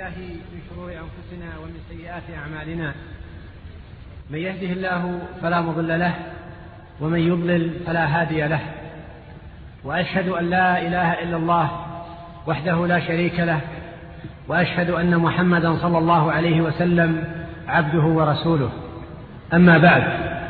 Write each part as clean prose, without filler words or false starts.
بالله من شرور أنفسنا ومن سيئات أعمالنا. من يهده الله فلا مضل له ومن يضلل فلا هادي له، وأشهد أن لا إله إلا الله وحده لا شريك له، وأشهد أن محمدا صلى الله عليه وسلم عبده ورسوله. أما بعد،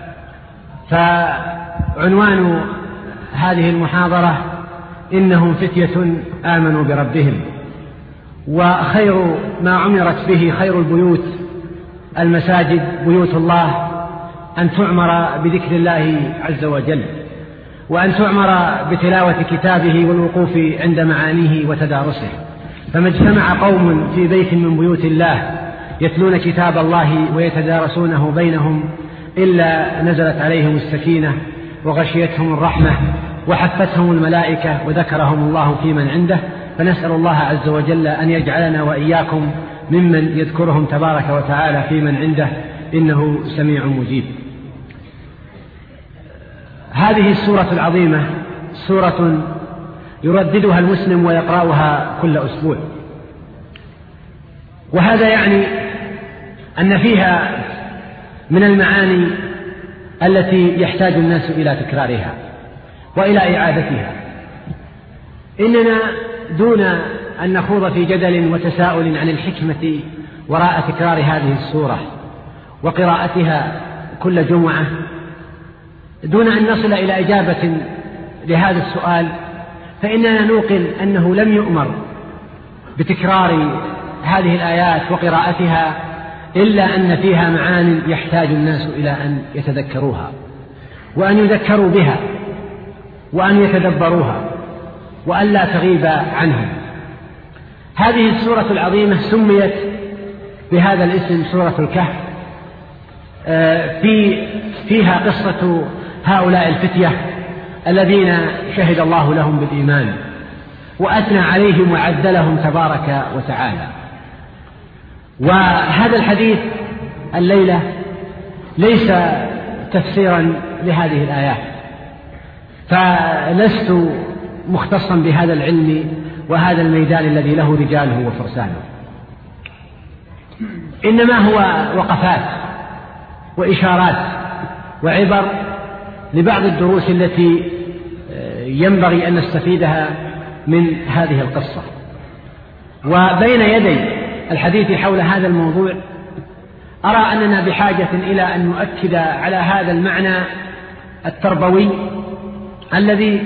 فعنوان هذه المحاضرة إنهم فتية آمنوا بربهم. وخير ما عمرت به خير البيوت المساجد بيوت الله، أن تعمر بذكر الله عز وجل، وأن تعمر بتلاوة كتابه والوقوف عند معانيه وتدارسه. فما اجتمع قوم في بيت من بيوت الله يتلون كتاب الله ويتدارسونه بينهم إلا نزلت عليهم السكينة وغشيتهم الرحمة وحفتهم الملائكة وذكرهم الله في من عنده. فنسأل الله عز وجل أن يجعلنا وإياكم ممن يذكرهم تبارك وتعالى في من عنده، إنه سميع مجيب. هذه السورة العظيمة سورة يرددها المسلم ويقرأها كل أسبوع، وهذا يعني أن فيها من المعاني التي يحتاج الناس إلى تكرارها وإلى إعادتها. إننا دون أن نخوض في جدل وتساؤل عن الحكمة وراء تكرار هذه السورة وقراءتها كل جمعة، دون أن نصل إلى إجابة لهذا السؤال، فإننا نوقن أنه لم يؤمر بتكرار هذه الآيات وقراءتها إلا أن فيها معان يحتاج الناس إلى أن يتذكروها وأن يذكروا بها وأن يتدبروها وأن لا تغيب عنهم. هذه السورة العظيمة سميت بهذا الاسم سورة الكهف، فيها قصة هؤلاء الفتية الذين شهد الله لهم بالإيمان وأثنى عليهم وعدلهم تبارك وتعالى. وهذا الحديث الليلة ليس تفسيرا لهذه الآيات، فلست مختصا بهذا العلم وهذا الميدان الذي له رجاله وفرسانه، إنما هو وقفات وإشارات وعبر لبعض الدروس التي ينبغي أن نستفيدها من هذه القصة. وبين يدي الحديث حول هذا الموضوع أرى أننا بحاجة إلى أن نؤكد على هذا المعنى التربوي الذي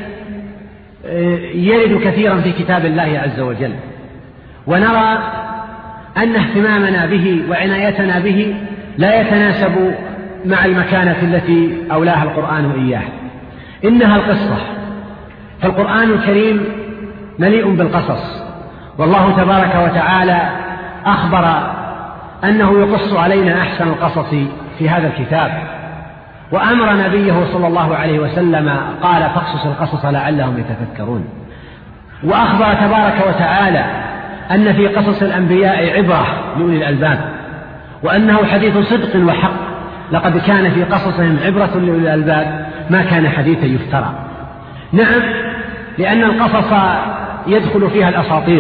يرد كثيرا في كتاب الله عز وجل، ونرى أن اهتمامنا به وعنايتنا به لا يتناسب مع المكانة التي أولاها القرآن إياه. إنها القصة، فالقرآن الكريم مليء بالقصص، والله تبارك وتعالى أخبر أنه يقص علينا أحسن القصص في هذا الكتاب، وأمر نبيه صلى الله عليه وسلم قال فاقصص القصص لعلهم يتفكرون. وأخبر تبارك وتعالى أن في قصص الأنبياء عبرة لأولي الألباب، وأنه حديث صدق وحق، لقد كان في قصصهم عبرة لأولي الألباب ما كان حديثا يفترى. نعم، لأن القصص يدخل فيها الأساطير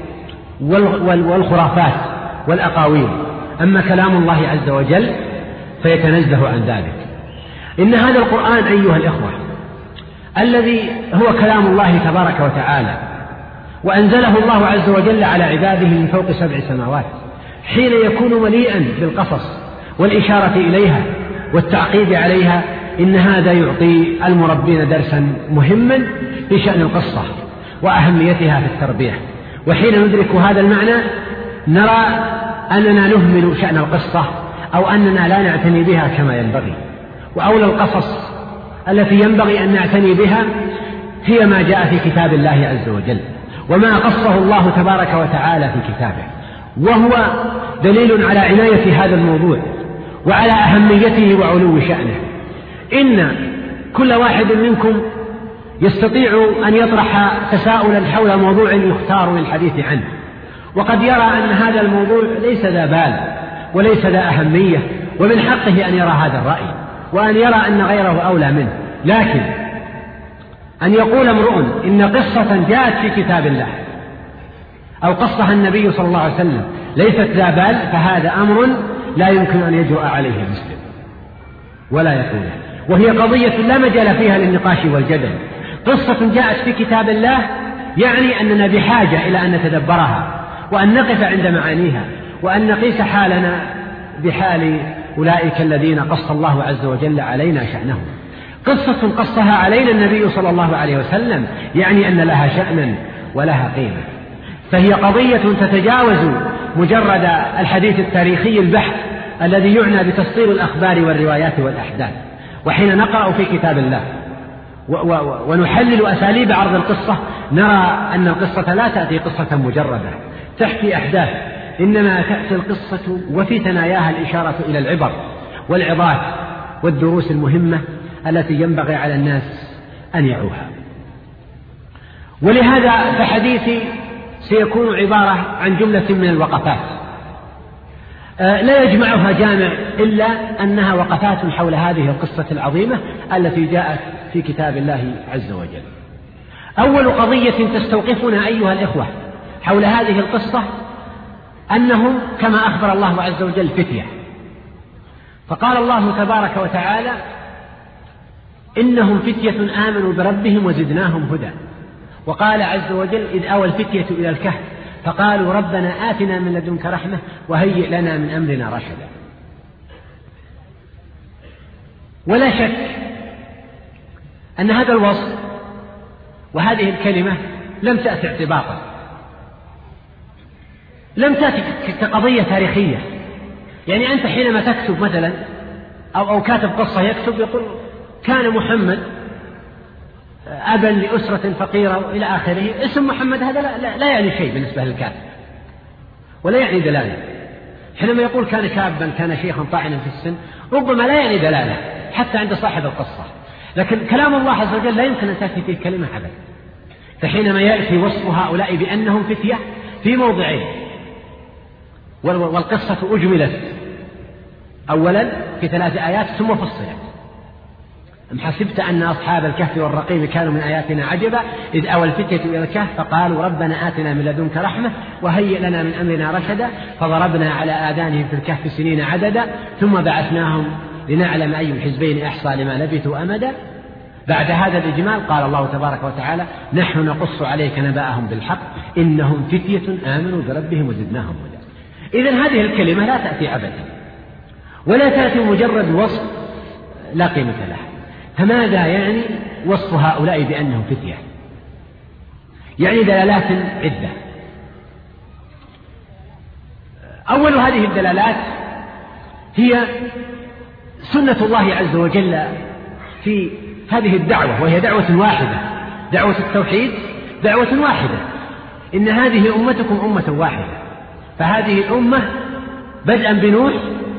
والخرافات والأقاويل، أما كلام الله عز وجل فيتنزه عن ذلك. إن هذا القرآن أيها الإخوة الذي هو كلام الله تبارك وتعالى، وأنزله الله عز وجل على عباده من فوق 7 سماوات، حين يكون مليئا بالقصص والإشارة إليها والتعقيب عليها، إن هذا يعطي المربين درسا مهما في شأن القصة وأهميتها في التربية. وحين ندرك هذا المعنى نرى أننا نهمل شأن القصة أو أننا لا نعتني بها كما ينبغي. وأولى القصص التي ينبغي أن نعتني بها هي ما جاء في كتاب الله عز وجل وما قصه الله تبارك وتعالى في كتابه، وهو دليل على عناية هذا الموضوع وعلى أهميته وعلو شأنه. إن كل واحد منكم يستطيع أن يطرح تساؤلا حول موضوع يختار للحديث عنه، وقد يرى أن هذا الموضوع ليس ذا بال وليس ذا أهمية، ومن حقه أن يرى هذا الرأي وأن يرى أن غيره أولى منه. لكن أن يقول امرؤ إن قصة جاءت في كتاب الله أو قصها النبي صلى الله عليه وسلم ليست ذا بال فهذا أمر لا يمكن أن يجرؤ عليه المسلم ولا يقوله، وهي قضية لا مجال فيها للنقاش والجدل. قصة جاءت في كتاب الله يعني أننا بحاجة إلى أن نتدبرها وأن نقف عند معانيها وأن نقيس حالنا بحال أولئك الذين قص الله عز وجل علينا شأنهم. قصة قصها علينا النبي صلى الله عليه وسلم يعني أن لها شأنا ولها قيمة، فهي قضية تتجاوز مجرد الحديث التاريخي البحث الذي يعنى بتسطير الأخبار والروايات والأحداث. وحين نقرأ في كتاب الله ونحلل أساليب عرض القصة نرى أن القصة لا تأتي قصة مجردة تحكي أحداث، إنما تأتي القصة وفي ثناياها الإشارة إلى العبر والعظات والدروس المهمة التي ينبغي على الناس أن يعوها. ولهذا فحديثي سيكون عبارة عن جملة من الوقفات لا يجمعها جامع إلا أنها وقفات حول هذه القصة العظيمة التي جاءت في كتاب الله عز وجل. أول قضية تستوقفنا أيها الإخوة حول هذه القصة أنهم كما أخبر الله عز وجل فتية، فقال الله تبارك وتعالى إنهم فتية آمنوا بربهم وزدناهم هدى. وقال عز وجل إذ أوى الفتية إلى الكهف فقالوا ربنا آتنا من لدنك رحمة وهيئ لنا من أمرنا رشدا. ولا شك أن هذا الوصف وهذه الكلمة لم تأتي اعتباطا، لم تأتي كقضية تاريخية. يعني أنت حينما تكتب مثلا أو كاتب قصة يكتب يقول كان محمد أبا لأسرة فقيرة إلى آخره، اسم محمد هذا لا يعني شيء بالنسبة للكاتب ولا يعني دلالة. حينما يقول كان شابا كان شيخا طاعنا في السن ربما لا يعني دلالة حتى عند صاحب القصة، لكن كلام الله عز وجل لا يمكن أن تأتي فيه كلمة أبدا. فحينما يأتي وصف هؤلاء بأنهم فتية في موضعين، والقصة أجملت أولا في 3 آيات ثم فصلت. أم حسبت أن أصحاب الكهف والرقيم كانوا من آياتنا عجبا إذ أوى الفتية إلى الكهف فقالوا ربنا آتنا من لدنك رحمة وهيئ لنا من أمرنا رشدا فضربنا على آذانهم في الكهف سنين عددا ثم بعثناهم لنعلم أي الحزبين أحصى لما لبثوا أمدا. بعد هذا الإجمال قال الله تبارك وتعالى نحن نقص عليك نبأهم بالحق إنهم فتية آمنوا بربهم وزدناهم هدى. إذن هذه الكلمة لا تأتي أبدا ولا تأتي مجرد وصف لا قيمة له. فماذا يعني وصف هؤلاء بأنهم فتية؟ يعني دلالات عدة. أول هذه الدلالات هي سنة الله عز وجل في هذه الدعوة، وهي دعوة واحدة، دعوة التوحيد دعوة واحدة. إن هذه أمتكم أمة واحدة، فهذه الأمة بدءا بنوح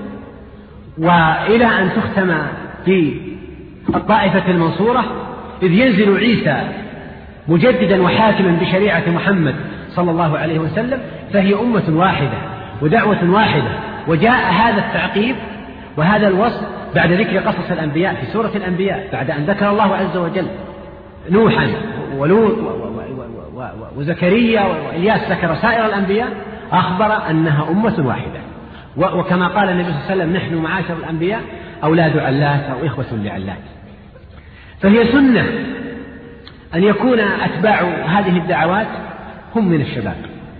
وإلى أن تختم في الطائفة المنصورة إذ ينزل عيسى مجددا وحاكما بشريعة محمد صلى الله عليه وسلم، فهي أمة واحدة ودعوة واحدة. وجاء هذا التعقيب وهذا الوصف بعد ذكر قصص الأنبياء في سورة الأنبياء، بعد أن ذكر الله عز وجل نوحا ولوط وزكريا وإلياس ذكر سائر الأنبياء، أخبر أنها أمة واحدة. وكما قال النبي صلى الله عليه وسلم نحن معاشر الأنبياء أولاد علات أو إخوة لعلات. فهي سنة أن يكون أتباع هذه الدعوات هم من الشباب.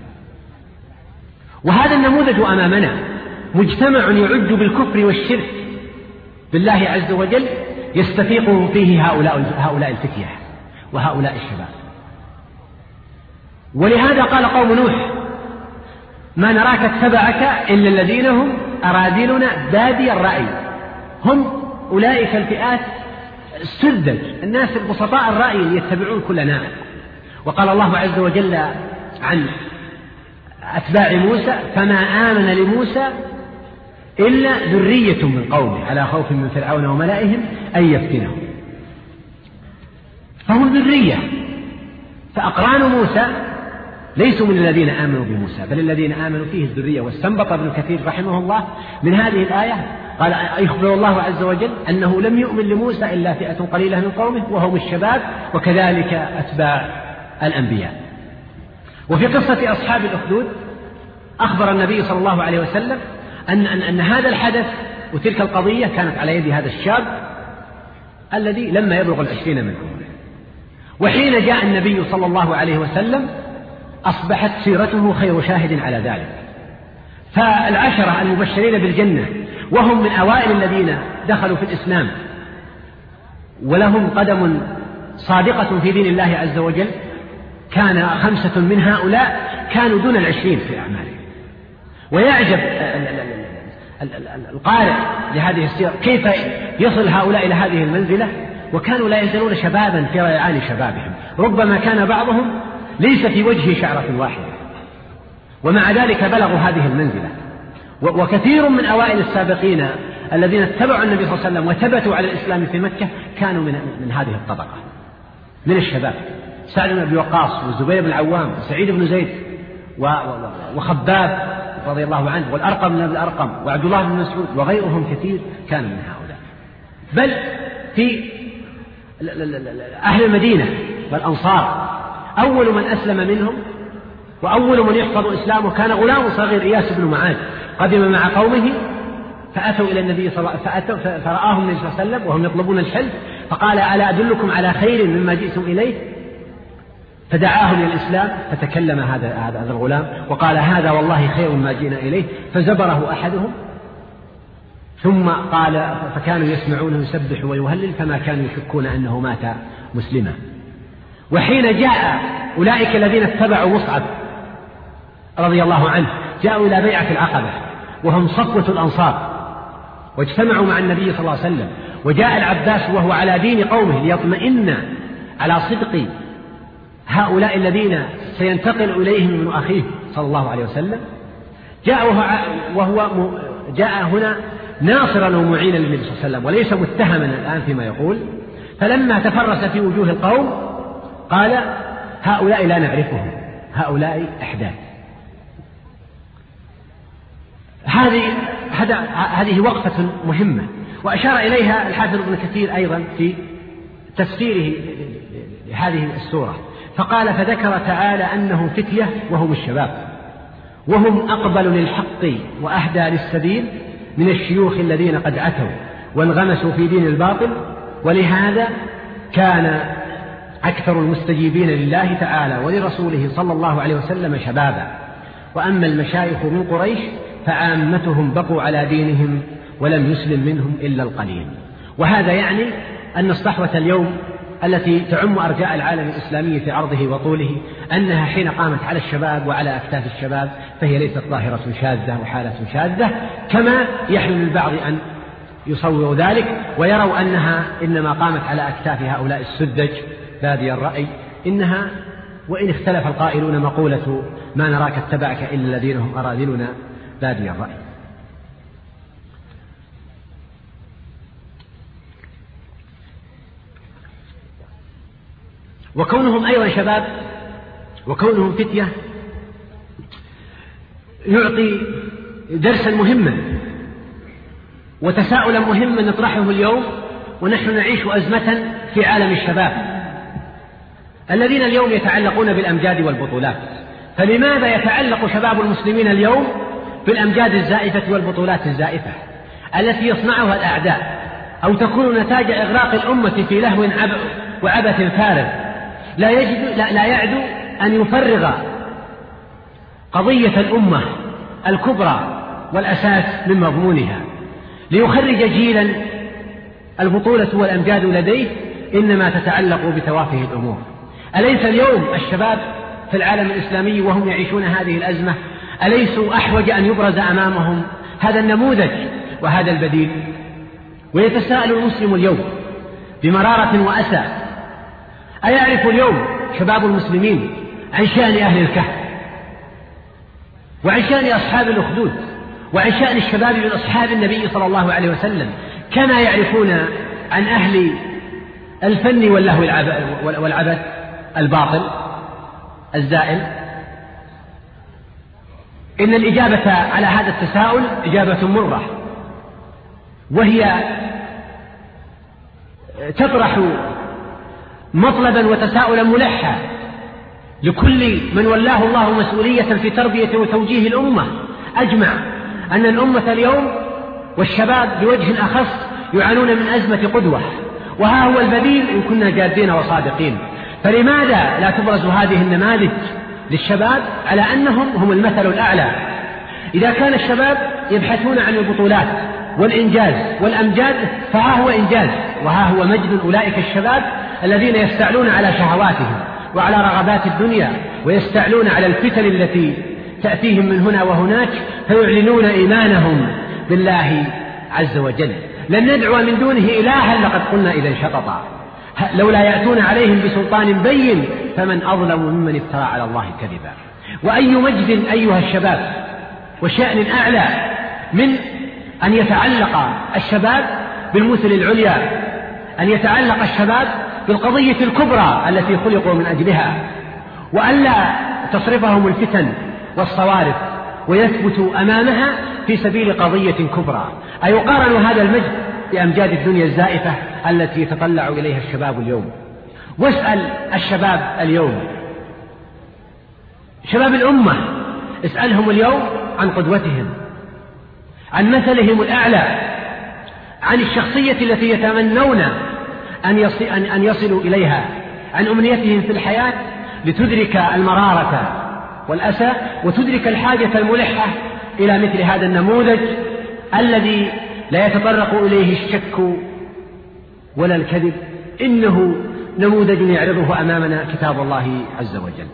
وهذا النموذج أمامنا مجتمع يعج بالكفر والشرك بالله عز وجل يستفيق فيه هؤلاء الفتية وهؤلاء الشباب. ولهذا قال قوم نوح ما نراك اتبعك إلا الذين هم أرادلنا بادي الرأي. هم أولئك الفئات السذج، الناس البسطاء الرأي يتبعون كل ناعم. وقال الله عز وجل عن أتباع موسى فما آمن لموسى إلا ذرية من قومه على خوف من فرعون وملئهم أن يفتنهم. فهم ذرية، فأقران موسى ليسوا من الذين آمنوا بموسى بل الذين آمنوا فيه الذرية. واستنبط ابن كثير رحمه الله من هذه الآية قال يخبر الله عز وجل أنه لم يؤمن لموسى إلا فئة قليلة من قومه وهم الشباب وكذلك أتباع الأنبياء. وفي قصة أصحاب الأخدود أخبر النبي صلى الله عليه وسلم أن هذا الحدث وتلك القضية كانت على يد هذا الشاب الذي لما يبلغ 20 من عمره. وحين جاء النبي صلى الله عليه وسلم أصبحت سيرته خير شاهد على ذلك. فالعشرة المبشرين بالجنة وهم من أوائل الذين دخلوا في الإسلام ولهم قدم صادقة في دين الله عز وجل، كان 5 من هؤلاء كانوا دون 20 في أعمالهم. ويعجب القارئ لهذه السيرة كيف يصل هؤلاء إلى هذه المنزلة وكانوا لا يزالون شبابا في ريعان شبابهم، ربما كان بعضهم ليس في وجهه شعرة واحدة، ومع ذلك بلغوا هذه المنزلة. وكثير من أوائل السابقين الذين اتبعوا النبي صلى الله عليه وسلم وثبتوا على الإسلام في مكة كانوا من هذه الطبقة من الشباب، سعد بن أبي وقاص والزبير بن العوام وسعيد بن زيد وخباب رضي الله عنه والأرقم بن الأرقم وعبد الله بن مسعود وغيرهم كثير كانوا من هؤلاء. بل في أهل المدينة والأنصار أول من أسلم منهم وأول من يحفظ إسلامه كان غلام صغير إياس بن معاذ، قدم مع قومه فأتوا إلى النبي فرآهم النبي صلى الله عليه وسلم وهم يطلبون الحلف، فقال ألا أدلكم على خير مما جئتم إليه؟ فدعاهم إلى الإسلام، فتكلم هذا الغلام وقال هذا والله خير ما جئنا إليه، فزبره أحدهم ثم قال فكانوا يسمعونه يسبح ويهلل فما كانوا يشكون أنه مات مسلما. وحين جاء أولئك الذين اتبعوا مصعب رضي الله عنه جاءوا إلى بيعة العقبة وهم صفوة الأنصار واجتمعوا مع النبي صلى الله عليه وسلم، وجاء العباس وهو على دين قومه ليطمئن على صدق هؤلاء الذين سينتقل إليهم من أخيه صلى الله عليه وسلم، جاء هنا ناصرا ومعينا للنبي صلى الله عليه وسلم وليس متهما الآن فيما يقول. فلما تفرس في وجوه القوم قال هؤلاء لا نعرفهم، هؤلاء أحداث. هذه وقفة مهمة، وأشار إليها الحافظ ابن كثير أيضا في تفسيره لهذه السورة، فقال فذكر تعالى أنهم فتية وهم الشباب، وهم أقبل للحق وأهدى للسبيل من الشيوخ الذين قد عتوا وانغمسوا في دين الباطل، ولهذا كان أكثر المستجيبين لله تعالى ولرسوله صلى الله عليه وسلم شبابا. وأما المشايخ من قريش فعامتهم بقوا على دينهم ولم يسلم منهم إلا القليل. وهذا يعني أن الصحوة اليوم التي تعم أرجاء العالم الإسلامي في عرضه وطوله أنها حين قامت على الشباب وعلى أكتاف الشباب فهي ليست ظاهرة شاذة وحالة شاذة كما يحلم البعض أن يصوروا ذلك ويروا أنها إنما قامت على أكتاف هؤلاء السذج بادي الرأي. إنها وإن اختلف القائلون مقولة ما نراك اتبعك إلا الذين هم أراذلنا بادي الرأي. وكونهم أيضا شباب وكونهم فتية يعطي درسا مهما وتساؤلا مهما نطرحه اليوم ونحن نعيش أزمة في عالم الشباب الذين اليوم يتعلقون بالأمجاد والبطولات. فلماذا يتعلق شباب المسلمين اليوم بالأمجاد الزائفة والبطولات الزائفة التي يصنعها الأعداء أو تكون نتاج إغراق الأمة في لهو وعبث فارغ لا يعدو أن يفرغ قضية الأمة الكبرى والأساس من مضمونها ليخرج جيلا البطولة والأمجاد لديه إنما تتعلق بتوافه الأمور. أليس اليوم الشباب في العالم الإسلامي وهم يعيشون هذه الأزمة أليسوا أحوج أن يبرز أمامهم هذا النموذج وهذا البديل؟ ويتساءل المسلم اليوم بمرارة وأسى أيعرف اليوم شباب المسلمين عن شأن أهل الكهف وعن شأن أصحاب الأخدود وعن شأن الشباب من أصحاب النبي صلى الله عليه وسلم كما يعرفون عن أهل الفن واللهو والعبث الباطل الزائل؟ إن الإجابة على هذا التساؤل إجابة مرة، وهي تطرح مطلبا وتساؤلا ملحا لكل من ولاه الله مسؤولية في تربية وتوجيه الأمة أجمع أن الأمة اليوم والشباب بوجه أخص يعانون من أزمة قدوة، وها هو البديل إن كنا جادين وصادقين. فلماذا لا تبرز هذه النماذج للشباب على أنهم هم المثل الأعلى؟ إذا كان الشباب يبحثون عن البطولات والإنجاز والأمجاد، فها هو إنجاز وها هو مجد أولئك الشباب الذين يستعلون على شهواتهم وعلى رغبات الدنيا، ويستعلون على الفتن التي تأتيهم من هنا وهناك، فيعلنون إيمانهم بالله عز وجل. لن ندعو من دونه إلها لقد قلنا إذا شططا، لولا يأتون عليهم بسلطان بين فمن أظلم ممن افترى على الله كذبا. وأي مجد أيها الشباب وشأن أعلى من أن يتعلق الشباب بالمثل العليا، أن يتعلق الشباب بالقضية الكبرى التي خلقوا من أجلها، وألا تصرفهم الفتن والصوارف ويثبتوا أمامها في سبيل قضية كبرى. أيقارن هذا المجد بأمجاد الدنيا الزائفة التي يتطلع إليها الشباب اليوم؟ واسأل الشباب اليوم، شباب الأمة، اسألهم اليوم عن قدوتهم، عن مثلهم الأعلى، عن الشخصية التي يتمنون أن يصلوا إليها، عن أمنيتهم في الحياة لتدرك المرارة والأسى وتدرك الحاجة الملحة إلى مثل هذا النموذج الذي لا يتطرق إليه الشك ولا الكذب. إنه نموذج يعرضه أمامنا كتاب الله عز وجل.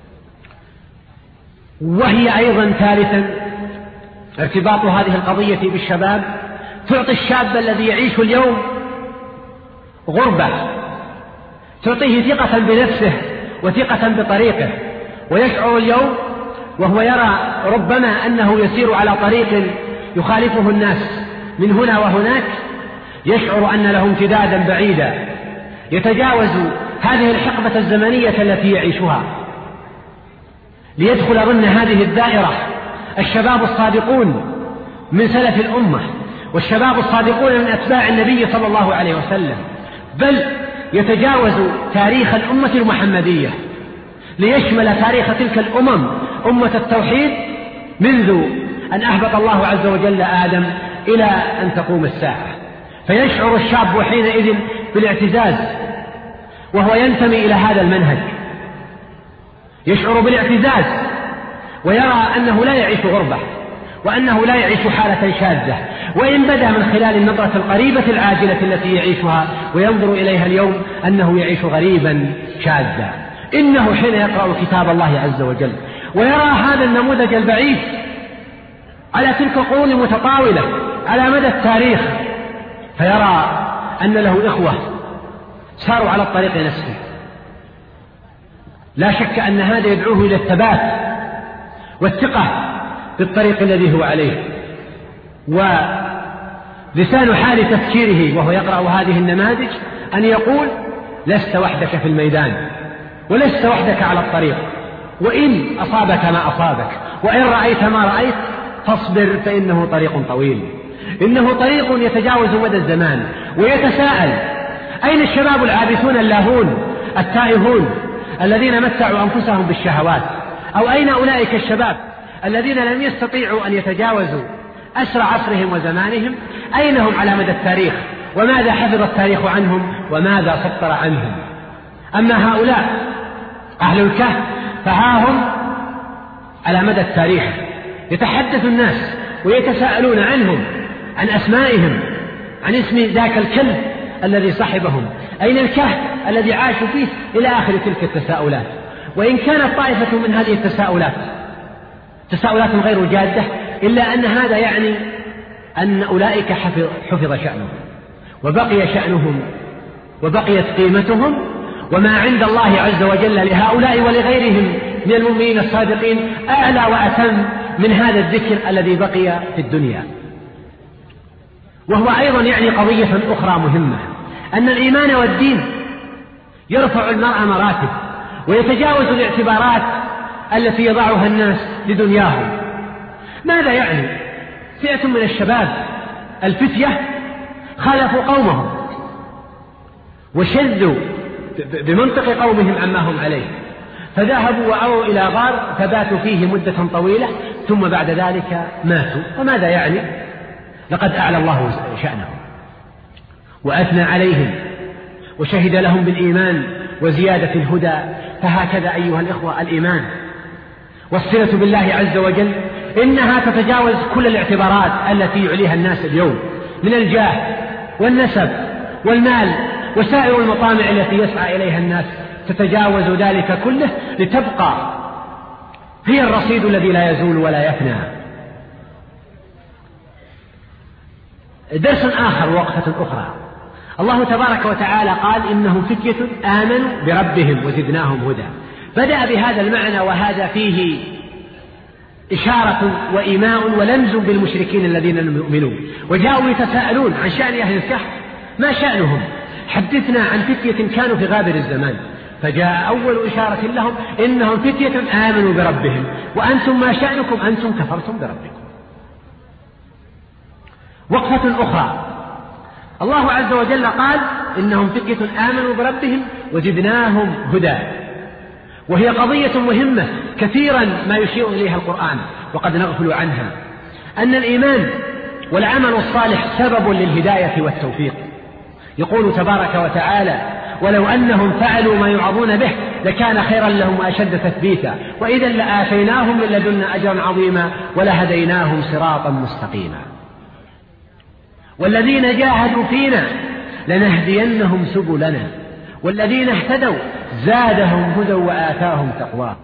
وهي أيضا ثالثا ارتباط هذه القضية بالشباب تعطي الشاب الذي يعيش اليوم غربة، تعطيه ثقة بنفسه وثقة بطريقه، ويشعر اليوم وهو يرى ربما أنه يسير على طريق يخالفه الناس من هنا وهناك، يشعر أن له امتدادا بعيدا يتجاوز هذه الحقبة الزمنية التي يعيشها ليدخل ضمن هذه الدائرة الشباب الصادقون من سلف الأمة، والشباب الصادقون من أتباع النبي صلى الله عليه وسلم، بل يتجاوز تاريخ الأمة المحمدية ليشمل تاريخ تلك الأمم، أمة التوحيد، منذ أن أهبط الله عز وجل آدم إلى أن تقوم الساعة. فيشعر الشاب حينئذ بالاعتزاز وهو ينتمي إلى هذا المنهج، يشعر بالاعتزاز ويرى أنه لا يعيش غربة، وأنه لا يعيش حالة شاذة، وإن بدا من خلال النظرة القريبة العاجلة التي يعيشها وينظر إليها اليوم أنه يعيش غريبا شاذا. إنه حين يقرأ كتاب الله عز وجل ويرى هذا النموذج البعيد على تلك القرون المتطاولة على مدى التاريخ، فيرى أن له إخوة ساروا على الطريق نفسه، لا شك أن هذا يدعوه إلى الثبات والثقة بالطريق الذي هو عليه. ولسان حال تفكيره وهو يقرأ هذه النماذج أن يقول: لست وحدك في الميدان، ولست وحدك على الطريق، وإن أصابك ما أصابك، وإن رأيت ما رأيت، فاصبر فإنه طريق طويل، إنه طريق يتجاوز مدى الزمان. ويتساءل: أين الشباب العابثون اللاهون التائهون الذين متعوا أنفسهم بالشهوات؟ أو أين أولئك الشباب الذين لم يستطيعوا أن يتجاوزوا أسر عصرهم وزمانهم؟ أين هم على مدى التاريخ؟ وماذا حفظ التاريخ عنهم؟ وماذا سطر عنهم؟ أما هؤلاء أهل الكهف فها هم على مدى التاريخ يتحدث الناس ويتساءلون عنهم، عن أسمائهم، عن اسم ذاك الكلب الذي صحبهم، أين الكهف الذي عاشوا فيه، إلى آخر تلك التساؤلات. وإن كانت طائفة من هذه التساؤلات تساؤلات غير جادة، إلا أن هذا يعني أن أولئك حفظ شأنهم وبقي شأنهم وبقيت قيمتهم، وما عند الله عز وجل لهؤلاء ولغيرهم من المؤمنين الصادقين أعلى وأتم من هذا الذكر الذي بقي في الدنيا. وهو أيضا يعني قضية أخرى مهمة، أن الإيمان والدين يرفع المرء مراتب ويتجاوز الاعتبارات التي يضعها الناس لدنياهم. ماذا يعني؟ فئة من الشباب الفتية خالفوا قومهم وشذوا بمنطق قومهم عما هم عليه، فذهبوا وأووا إلى غار فباتوا فيه مدة طويلة، ثم بعد ذلك ماتوا. وماذا يعني؟ لقد أعلى الله شأنهم وأثنى عليهم وشهد لهم بالإيمان وزيادة الهدى. فهكذا أيها الإخوة الإيمان والصلة بالله عز وجل إنها تتجاوز كل الاعتبارات التي يعليها الناس اليوم من الجاه والنسب والمال وسائر المطامع التي يسعى إليها الناس، تتجاوز ذلك كله لتبقى هي الرصيد الذي لا يزول ولا يفنى. درس آخر ووقفة أخرى، الله تبارك وتعالى قال إنهم فتية آمنوا بربهم وزدناهم هدى. بدأ بهذا المعنى، وهذا فيه إشارة وإيماء ولمز بالمشركين الذين لم يؤمنوا، وجاءوا يتساءلون عن شأن أهل الكهف، ما شأنهم؟ حدثنا عن فتية كانوا في غابر الزمان. فجاء أول إشارة لهم إنهم فتية آمنوا بربهم، وأنتم ما شأنكم؟ أنتم كفرتم بربكم. وقفة أخرى، الله عز وجل قال إنهم فتية آمنوا بربهم وزدناهم هدى، وهي قضية مهمة كثيرا ما يشير إليها القرآن وقد نغفل عنها، أن الإيمان والعمل الصالح سبب للهداية والتوفيق. يقول تبارك وتعالى: ولو أنهم فعلوا ما يوعظون به لكان خيرا لهم وأشد تثبيتا وإذا لآتيناهم من لدنا أجرا عظيما ولهديناهم صراطا مستقيما. والذين جاهدوا فينا لنهدينهم سبلنا والذين اهتدوا زادهم هدى وآتاهم تقواهم.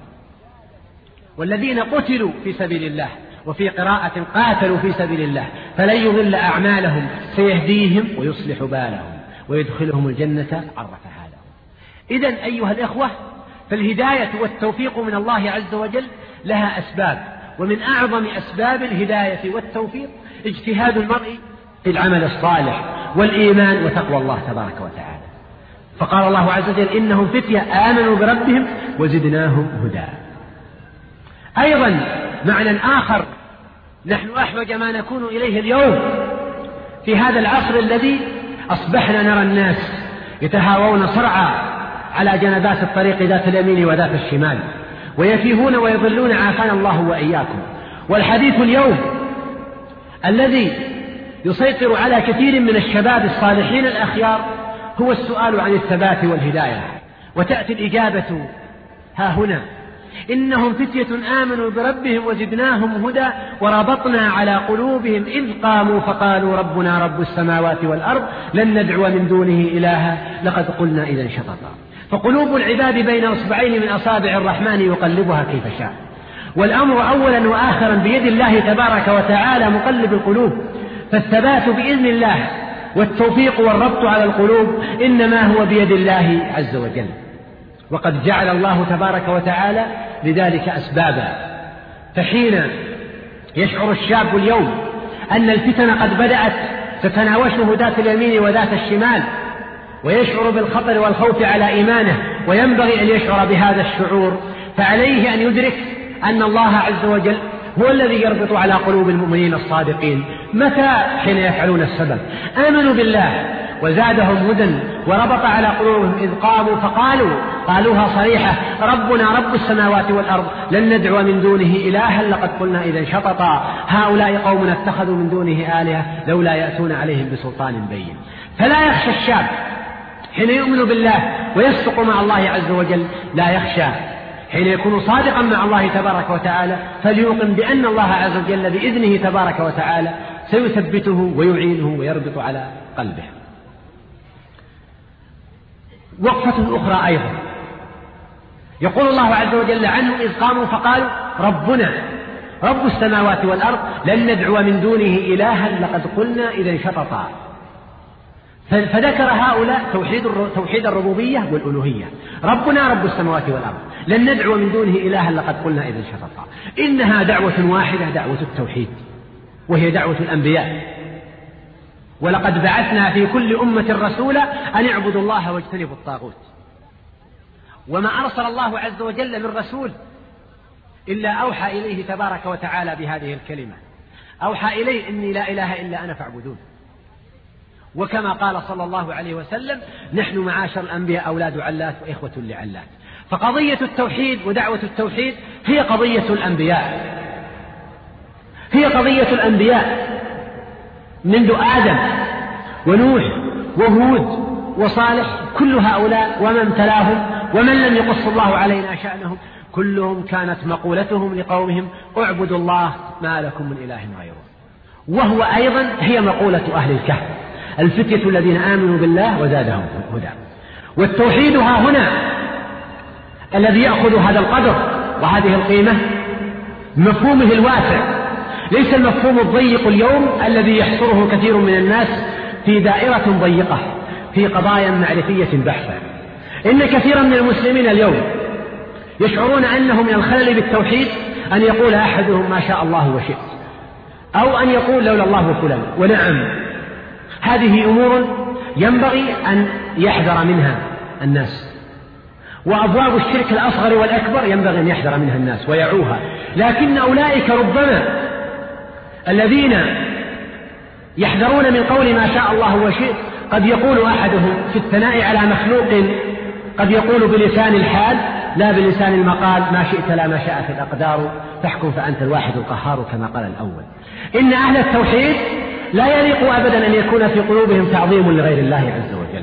والذين قتلوا في سبيل الله، وفي قراءة قاتلوا في سبيل الله، فلن يضل أعمالهم سيهديهم ويصلح بالهم ويدخلهم الجنة عرفها لهم. إذن أيها الإخوة، فالهداية والتوفيق من الله عز وجل لها أسباب، ومن أعظم أسباب الهداية والتوفيق اجتهاد المرء في العمل الصالح والإيمان وتقوى الله تبارك وتعالى. فقال الله عز وجل: إنهم فتية آمنوا بربهم وزدناهم هدى. أيضا معنى آخر نحن أحوج ما نكون إليه اليوم في هذا العصر الذي أصبحنا نرى الناس يتهاوون صرعى على جنبات الطريق ذات اليمين وذات الشمال، ويتيهون ويضلون عافانا الله وإياكم. والحديث اليوم الذي يسيطر على كثير من الشباب الصالحين الأخيار هو السؤال عن الثبات والهداية، وتأتي الإجابة ها هنا: إنهم فتية آمنوا بربهم وزدناهم هدى وربطنا على قلوبهم إذ قاموا فقالوا ربنا رب السماوات والأرض لن ندعو من دونه إلها لقد قلنا إذا شططا. فقلوب العباد بين أصبعين من أصابع الرحمن يقلبها كيف شاء، والأمر أولا وآخرا بيد الله تبارك وتعالى مقلب القلوب. فالثبات بإذن الله والتوفيق والربط على القلوب إنما هو بيد الله عز وجل، وقد جعل الله تبارك وتعالى لذلك أسبابا. فحين يشعر الشاب اليوم أن الفتن قد بدأت تتناوشه ذات اليمين وذات الشمال، ويشعر بالخطر والخوف على إيمانه، وينبغي أن يشعر بهذا الشعور، فعليه أن يدرك أن الله عز وجل هو الذي يربط على قلوب المؤمنين الصادقين. متى؟ حين يفعلون السبب. آمنوا بالله وزادهم هدى وربط على قلوبهم إذ قاموا قالوها صريحة: ربنا رب السماوات والأرض لن ندعو من دونه إلها لقد قلنا إذا شططا هؤلاء قوم اتخذوا من دونه آلهة لولا يأتون عليهم بسلطان بين. فلا يخشى الشاب حين يؤمن بالله ويصدق مع الله عز وجل، لا يخشى حين يكون صادقا مع الله تبارك وتعالى، فليوقن بأن الله عز وجل بإذنه تبارك وتعالى سيثبته ويعينه ويربط على قلبه. وقفة أخرى أيضا يقول الله عز وجل عنه: إذ قاموا فقالوا ربنا رب السماوات والأرض لن ندعو من دونه إلها لقد قلنا إذا شططا. فذكر هؤلاء توحيد الربوبية والألوهية. ربنا رب السماوات والأرض لن ندعو من دونه إلها لقد قلنا إذا شططا. إنها دعوة واحدة، دعوة التوحيد، وهي دعوة الأنبياء. ولقد بعثنا في كل أمة رسولا أن اعبدوا الله واجتنبوا الطاغوت. وما أرسل الله عز وجل من رسول إلا أوحى إليه تبارك وتعالى بهذه الكلمة: أوحى إليه إني لا إله إلا أنا فاعبدون. وكما قال صلى الله عليه وسلم: نحن معاشر الأنبياء أولاد علات وإخوة لعلات. فقضية التوحيد ودعوة التوحيد هي قضية الأنبياء، هي قضية الأنبياء منذ آدم ونوح وهود وصالح، كل هؤلاء ومن تلاهم ومن لم يقص الله علينا شأنهم كلهم كانت مقولتهم لقومهم اعبدوا الله ما لكم من إله غيره. وهو أيضا هي مقولة أهل الكهف الفتية الذين آمنوا بالله وزادهم هدى. والتوحيد ها هنا الذي يأخذ هذا القدر وهذه القيمة مفهومه الواسع، ليس المفهوم الضيق اليوم الذي يحصره كثير من الناس في دائرة ضيقة في قضايا معرفية بحتة. إن كثيرا من المسلمين اليوم يشعرون أنه من الخلل بالتوحيد أن يقول أحدهم ما شاء الله وشئت، أو أن يقول لولا الله وفلان. ونعم، هذه أمور ينبغي أن يحذر منها الناس، وأبواب الشرك الأصغر والأكبر ينبغي أن يحذر منها الناس ويعوها. لكن أولئك ربما الذين يحذرون من قول ما شاء الله وشئت قد يقول أحدهم في الثناء على مخلوق، قد يقول بلسان الحال لا بلسان المقال ما شئت لا ما شاءت الأقدار تحكم فأنت الواحد القهار كما قال الأول. إن أهل التوحيد لا يليق أبدا أن يكون في قلوبهم تعظيم لغير الله عز وجل.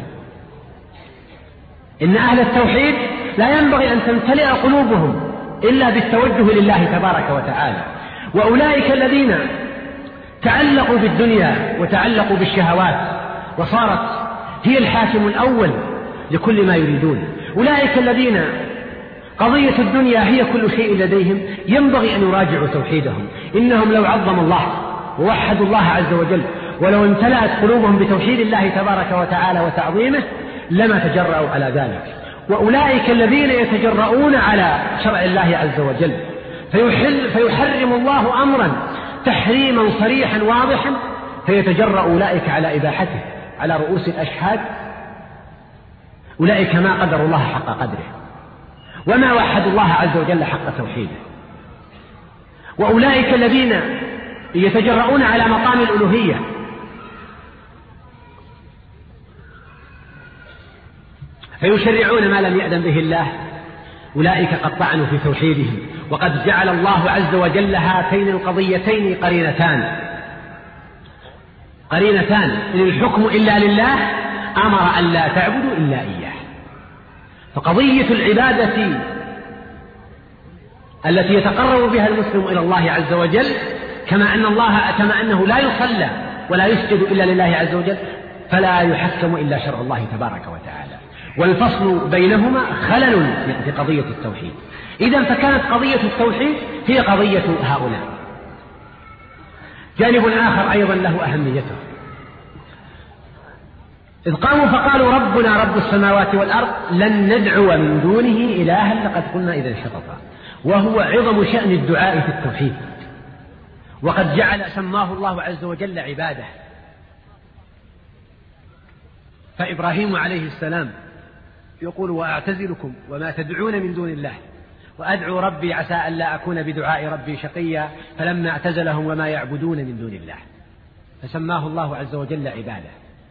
إن أهل التوحيد لا ينبغي أن تمتلئ قلوبهم إلا بالتوجه لله تبارك وتعالى. وأولئك الذين تعلقوا بالدنيا وتعلقوا بالشهوات وصارت هي الحاكم الأول لكل ما يريدون، أولئك الذين قضية الدنيا هي كل شيء لديهم، ينبغي أن يراجعوا توحيدهم. إنهم لو عظموا الله ووحدوا الله عز وجل ولو امتلأت قلوبهم بتوحيد الله تبارك وتعالى وتعظيمه لما تجرؤوا على ذلك. وأولئك الذين يتجرؤون على شرع الله عز وجل فيحرم الله أمرا تحريما صريحا واضحا فيتجرأ أولئك على إباحته على رؤوس الأشهاد، أولئك ما قدروا الله حق قدره وما وحدوا الله عز وجل حق توحيده. وأولئك الذين يتجرؤون على مقام الألوهية فيشرعون ما لم يأذن به الله، أولئك قد طعنوا في توحيدهم. وقد جعل الله عز وجل هاتين القضيتين قرينتان إن الحكم إلا لله أمر أن لا تعبدوا إلا إياه. فقضية العبادة التي يتقرب بها المسلم إلى الله عز وجل كما أنه لا يصلى ولا يسجد إلا لله عز وجل فلا يحكم إلا شرع الله تبارك وتعالى. والفصل بينهما خلل في قضية التوحيد. إذن فكانت قضية التوحيد هي قضية هؤلاء. جانب آخر أيضا له أهميته، إذ قاموا فقالوا ربنا رب السماوات والأرض لن ندعو من دونه إلها لقد قلنا إذا شططا. وهو عظم شأن الدعاء في التوحيد، وقد سماه الله عز وجل عباده. فإبراهيم عليه السلام يقول وأعتزلكم وما تدعون من دون الله وأدعو ربي عسى أن لا أكون بدعاء ربي شقيا فلما اعتزلهم وما يعبدون من دون الله فسماه الله عز وجل عباده.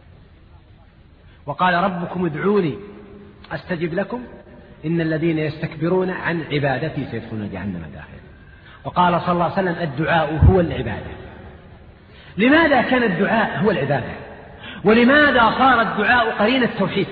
وقال ربكم ادعوني أستجب لكم إن الذين يستكبرون عن عبادتي سيدخلون جهنم داخل. وقال صلى الله عليه وسلم الدعاء هو العبادة. لماذا كان الدعاء هو العبادة؟ ولماذا صار الدعاء قرين التوحيد؟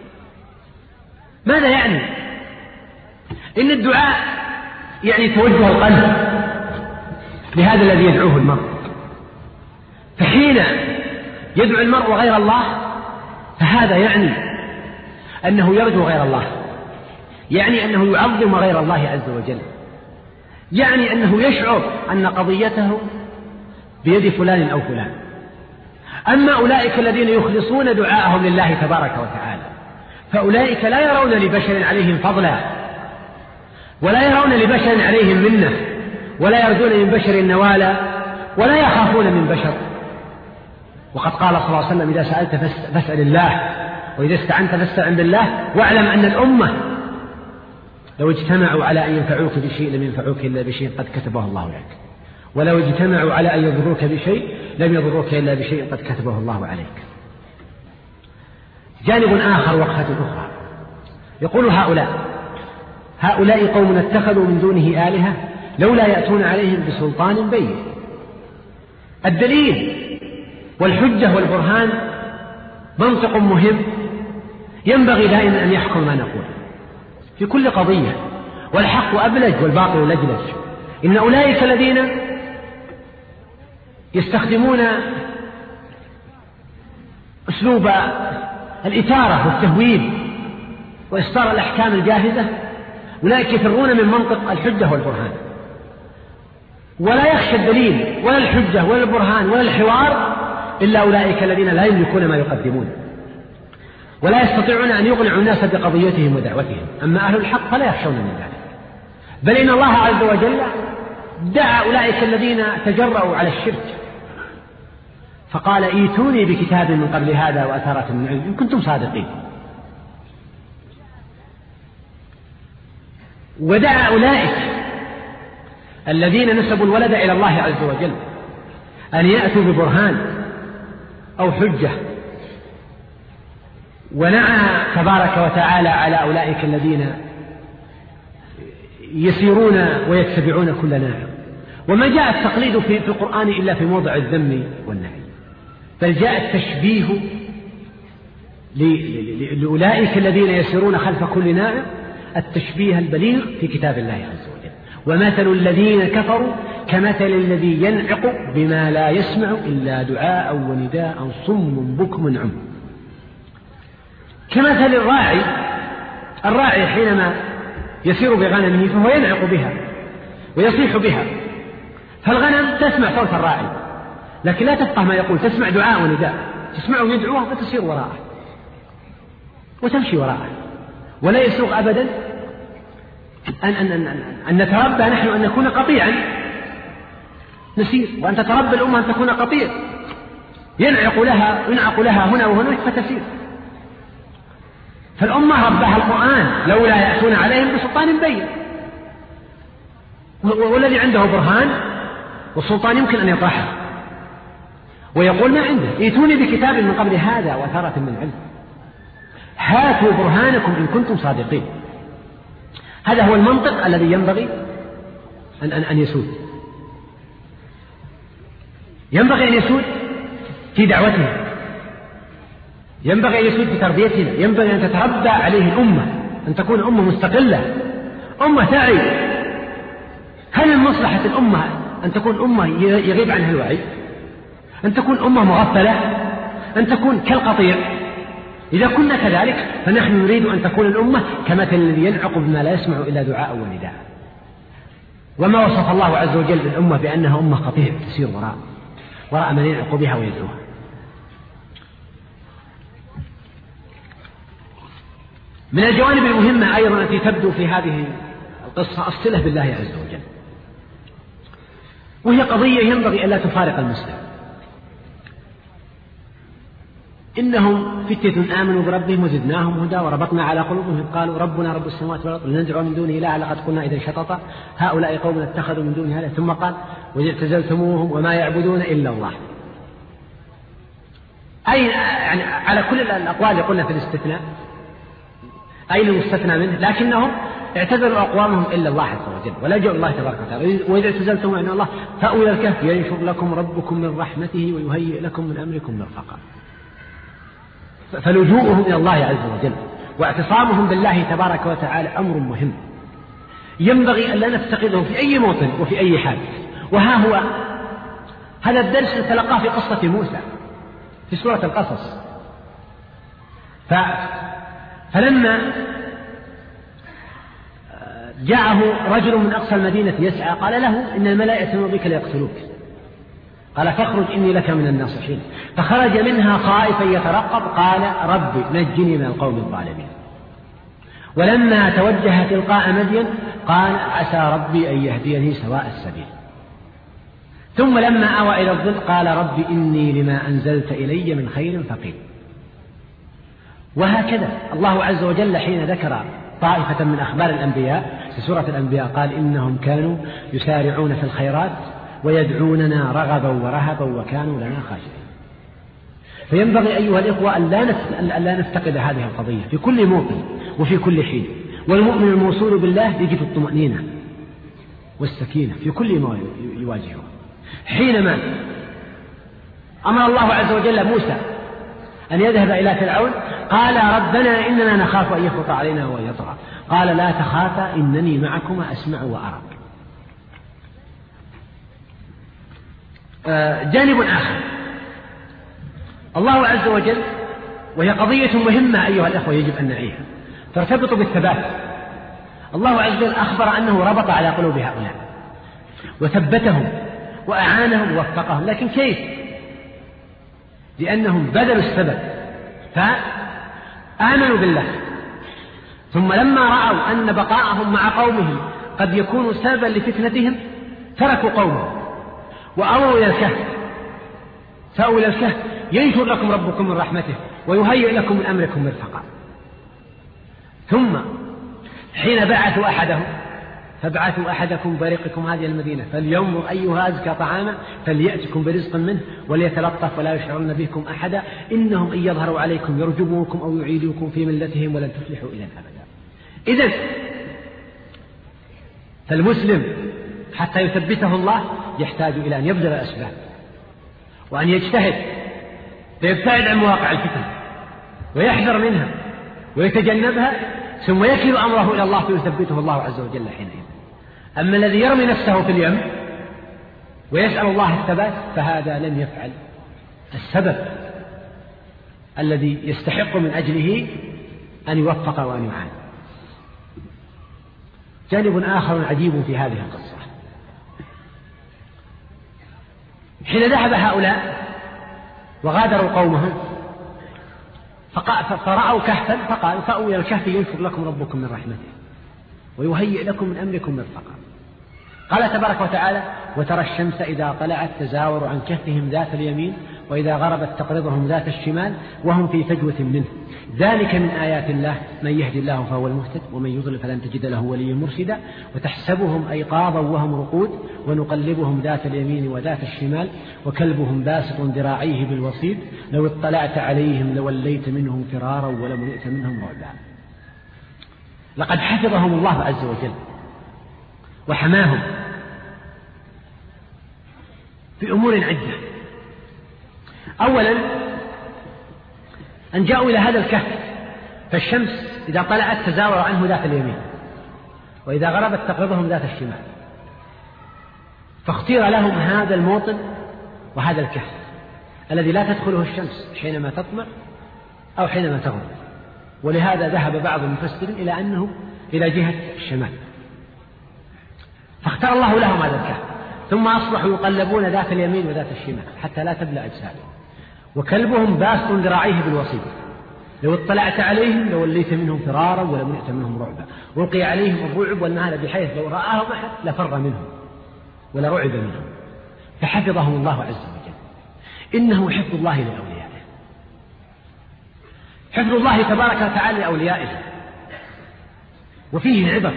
ماذا يعني؟ إن الدعاء يعني توجه القلب لهذا الذي يدعوه المرء، فحين يدعو المرء غير الله فهذا يعني أنه يرجو غير الله، يعني أنه يعظم غير الله عز وجل، يعني أنه يشعر أن قضيته بيد فلان أو فلان. أما أولئك الذين يخلصون دعاءهم لله تبارك وتعالى فأولئك لا يرون لبشر عليهم فضلا ولا يرون لبشر عليهم منة ولا يرجون من بشر نوالا ولا يخافون من بشر. وقد قال صلى الله عليه وسلم إذا سألت فاسأل الله وإذا استعنت فاستعن بالله واعلم أن الأمة لو اجتمعوا على أن ينفعوك بشيء لم ينفعوك إلا بشيء قد كتبه الله لك ولو اجتمعوا على أن يضروك بشيء لم يضروك إلا بشيء قد كتبه الله عليك. جانب آخر وقفة أخرى، يقول هؤلاء هؤلاء قوم اتخذوا من دونه آلهة لولا يأتون عليهم بسلطان بين. الدليل والحجة والبرهان منطق مهم ينبغي دائما أن يحكم ما نقول في كل قضية، والحق أبلج والباطل لجلج. إن أولئك الذين يستخدمون أسلوب الإثارة والتهويل وإصدار الأحكام الجاهزة، أولئك يفرون من منطق الحجة والبرهان، ولا يخشى الدليل ولا الحجة ولا البرهان ولا الحوار إلا أولئك الذين لا يملكون ما يقدمون ولا يستطيعون أن يقنعوا الناس بقضيتهم ودعوتهم. أما أهل الحق فلا يخشون من ذلك، بل إن الله عز وجل دعا أولئك الذين تجرؤوا على الشرك فقال ايتوني بكتاب من قبل هذا وأثارة من علم إن كنتم صادقين. ودعا أولئك الذين نسبوا الولد إلى الله عز وجل أن يأتوا ببرهان أو حجة، ونعى تبارك وتعالى على أولئك الذين يسيرون ويتبعون كل ناعم. وما جاء التقليد في القرآن إلا في موضع الذم والنهي، بل جاء التشبيه لأولئك الذين يسيرون خلف كل ناعم، التشبيه البليغ في كتاب الله عز وجل. ومثل الذين كفروا كمثل الذي ينعق بما لا يسمع إلا دعاء ونداء صم بكم عم. كمثل الراعي حينما يسير بغنمه فهو ينعق بها ويصيح بها، فالغنم تسمع صوت الراعي لكن لا تفقه ما يقول، تسمع دعاء ونداء، تسمعه يدعوها فتسير وراءه وتمشي وراءه. ولا يسوغ أبدا أن نتربى نحن أن نكون قطيعا نسير، وأن تتربى الأمة أن تكون قطيع ينعق لها هنا وهناك فتسير. فالأمة ربها القرآن لولا يأتون عليهم بسلطان بين، والذي عنده برهان والسلطان يمكن أن يطرحه ويقول ما عنده ائتوني بكتاب من قبل هذا وأثارة من علم، هاتوا برهانكم إن كنتم صادقين. هذا هو المنطق الذي ينبغي أن يسود، ينبغي أن يسود في دعوتنا، ينبغي أن يسود في تربيتنا، ينبغي أن تتربى عليه الأمة، أن تكون أمة مستقلة، أمة تعي. هل من مصلحة الأمة أن تكون أمة يغيب عنها الوعي، أن تكون أمة مغفلة، أن تكون كالقطيع؟ إذا كنا كذلك فنحن نريد أن تكون الأمة كمثل الذي ينعق بما لا يسمع إلا دعاء ونداء. وما وصف الله عز وجل الأمة بأنها أمة قطيع تسير وراء من ينعق بها ويدعوها. من الجوانب المهمة أيضا التي تبدو في هذه القصة الصلة بالله عز وجل، وهي قضية ينبغي ألا تفارق المسلم. إنهم فتية آمنوا بربهم وزدناهم هدى وربطنا على قلوبهم قالوا ربنا رب السماوات والأرض لن ندعو من دونه إلها لقد قلنا إذا شططا هؤلاء قوم اتخذوا من دونه هذا. ثم قال وإذ اعتزلتموهم وما يعبدون إلا الله. أي يعني على كل الأقوال اللي قلنا في الاستثناء أين المستثنى منه، لكنهم اعتذروا أقوامهم إلا الله عز وجل ولجأوا الله تبارك وتعالى. وإذا اعتزلتم عن الله فأووا إلى الكهف ينشر لكم ربكم من رحمته ويهيئ لكم من أمركم مرفقا. فلجوءهم إلى الله عز وجل واعتصامهم بالله تبارك وتعالى أمر مهم ينبغي أن لا نفتقده في أي موطن وفي أي حال. وها هو هذا الدرس نتلقاه في قصة موسى في سورة القصص. فلما جاءه رجل من أقصى المدينة يسعى قال له إن الملائكة بك ليقتلوك، قال فاخرج إني لك من الناصحين. فخرج منها خائفا يترقب قال رب نجني من القوم الظالمين. ولما توجه تلقاء مدين قال عسى ربي أن يهديني سواء السبيل. ثم لما آوى إلى الظل قال رب إني لما أنزلت إلي من خير فقير. وهكذا الله عز وجل حين ذكر طائفة من أخبار الأنبياء في سورة الأنبياء قال إنهم كانوا يسارعون في الخيرات ويدعوننا رغبا ورهبا وكانوا لنا خاشعين. فينبغي أيها الإخوة أن لا نفتقد هذه القضية في كل موطن وفي كل حين، والمؤمن الموصول بالله يجد الطمأنينة والسكينة في كل ما يواجهه. حينما أمر الله عز وجل موسى أن يذهب إلى فرعون قال ربنا إننا نخاف أن يفرط علينا وأن يطغى، قال لا تخافا إنني معكما أسمع وأرى. جانب آخر الله عز وجل، وهي قضية مهمة أيها الأخوة يجب أن نعيها، ترتبط بالثبات. الله عز وجل أخبر أنه ربط على قلوب هؤلاء وثبتهم وأعانهم ووفقهم، لكن كيف؟ لأنهم بذلوا السبب فآمنوا بالله، ثم لما رأوا أن بقاءهم مع قومهم قد يكون سببا لفتنتهم تركوا قومهم وأووا إلى الكهف، سأوا إلى الكهف ينشر لكم ربكم من رحمته ويهيئ لكم من أمركم مرفقا. ثم حين بعثوا أحدهم فابعثوا أحدكم بريقكم هذه المدينة فلينظر أيها أزكى طعاما فليأتكم برزق منه وليتلطف ولا يشعرن بكم أحدا إنهم إن يظهروا عليكم يرجموكم أو يعيدوكم في ملتهم ولن تفلحوا إلى أبدا. إذن فالمسلم حتى يثبته الله يحتاج إلى أن يبذل الأسباب وأن يجتهد فيبتعد عن مواقع الفتن ويحذر منها ويتجنبها، ثم يكل أمره إلى الله فيثبته الله عز وجل حينئذ. أما الذي يرمي نفسه في اليم ويسأل الله الثبات فهذا لم يفعل السبب الذي يستحق من أجله أن يوفق وأن يعان. جانب آخر عجيب في هذه القصة، حين ذهب هؤلاء وغادروا قومهم فرأوا كهفا فقالوا فأووا إلى الكهف ينشر لكم ربكم من رحمته ويهيئ لكم من أمركم مرفقا. قال تبارك وتعالى وترى الشمس إذا طلعت تزاور عن كهفهم ذات اليمين وإذا غربت تقرضهم ذات الشمال وهم في فجوة منه ذلك من آيات الله من يهدي الله فهو المهتد ومن يضلل فلن تجد له وليا مرشدا وتحسبهم أيقاظا وهم رقود ونقلبهم ذات اليمين وذات الشمال وكلبهم باسط ذراعيه بالوصيد لو اطلعت عليهم لوليت منهم فرارا ولملئت منهم رعبا. لقد حفظهم الله عز وجل وحماهم في أمور عدة. أولا أن جاءوا إلى هذا الكهف فالشمس إذا طلعت تزاور عنه ذات اليمين وإذا غربت تقرضهم ذات الشمال، فاختير لهم هذا الموطن وهذا الكهف الذي لا تدخله الشمس حينما تطمع أو حينما تغرب، ولهذا ذهب بعض المفسرين إلى أنه إلى جهة الشمال، فاختار الله لهم هذا الكهف ثم أصبحوا يقلبون ذات اليمين وذات الشمال حتى لا تبلى أجسادهم وكلبهم باسط ذراعيه بالوصيد لو اطلعت عليهم لوليت منهم فرارا ولملئت منهم رعبا وألقي عليهم الرعب والنهل بحيث لو رآهم أحد لفر منهم ولرعب منهم، فحفظهم الله عز وجل. إنه حفظ الله لأوليائه، حفظ الله تبارك وتعالى لأوليائه، وفيه عبر.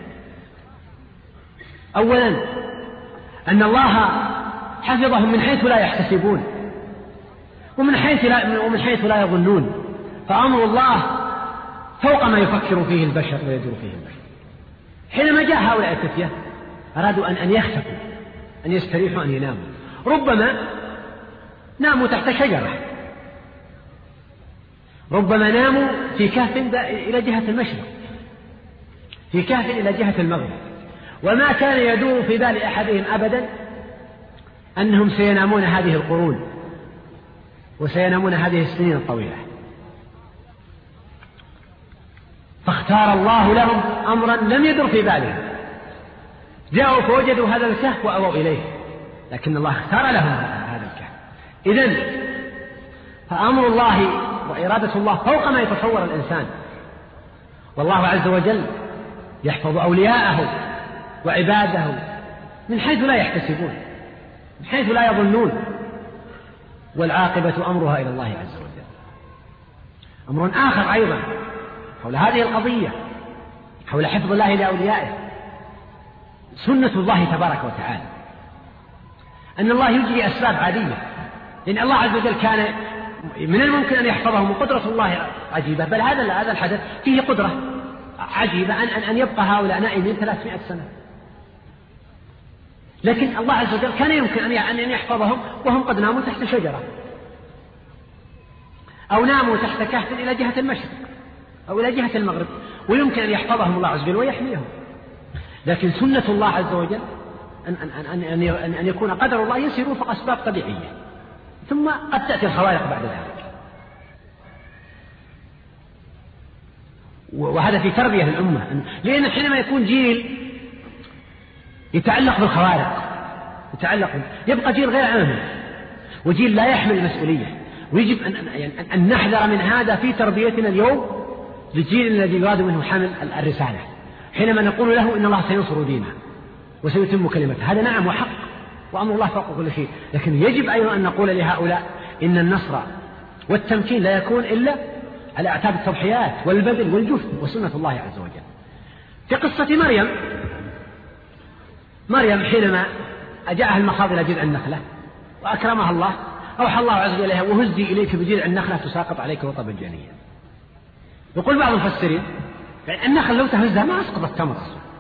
أولا أن الله حفظهم من حيث لا يحتسبون ومن حيث لا يظنون، فأمر الله فوق ما يفكر فيه البشر ويدور فيه البشر. حينما جاء هؤلاء الفتية أرادوا أن يختفوا، أن يستريحوا، أن يناموا، ربما ناموا تحت شجرة، ربما ناموا في كهف إلى جهة المشرق، في كهف إلى جهة المغرب، وما كان يدور في بال أحدهم أبدا أنهم سينامون هذه القرون وسينامون هذه السنين الطويلة. فاختار الله لهم أمرا لم يدر في بالهم، جاءوا فوجدوا هذا الكهف وأووا إليه، لكن الله اختار لهم هذا الكهف. إذن فأمر الله وإرادة الله فوق ما يتصور الإنسان، والله عز وجل يحفظ أولياءه وعباده من حيث لا يحتسبون، من حيث لا يظنون، والعاقبة أمرها إلى الله عز وجل. أمر آخر أيضا حول هذه القضية، حول حفظ الله لأوليائه، سنة الله تبارك وتعالى أن الله يجري أسباب عادية، لأن الله عز وجل كان من الممكن أن يحفظهم، وقدرة الله عجيبة، بل هذا الحدث فيه قدرة عجيبة أن يبقى هؤلاء نائمين 300 سنة، لكن الله عز وجل كان يمكن أن يحفظهم وهم قد ناموا تحت شجرة أو ناموا تحت كهف إلى جهة المشرق أو إلى جهة المغرب، ويمكن أن يحفظهم الله عز وجل ويحميهم. لكن سنة الله عز وجل أن يكون قدر الله يسير وفق أسباب طبيعية، ثم قد تأتي الخوارق بعد ذلك. وهذا في تربية الأمة، لأن حينما يكون جيل يتعلق بالخوارق يبقى جيل غير عامل وجيل لا يحمل المسؤولية، ويجب أن نحذر من هذا في تربيتنا اليوم للجيل الذي يراد منه حمل الرسالة. حينما نقول له إن الله سينصر دينه وسيتم كلمته، هذا نعم وحق، وأمر الله فوق كل شيء، لكن يجب أيضا أن نقول لهؤلاء إن النصر والتمكين لا يكون إلا على أعتاب التضحيات والبذل والجهد وسنة الله عز وجل. في قصة مريم حينما أجاءها المخاض إلى جذع النخلة وأكرمها الله، أوحى الله عز وجل إليها وهزي إليك بجذع النخلة تساقط عليك رطبا جنيا. يقول بعض المفسرين يعني النخل لو تهزها ما أسقط التمر،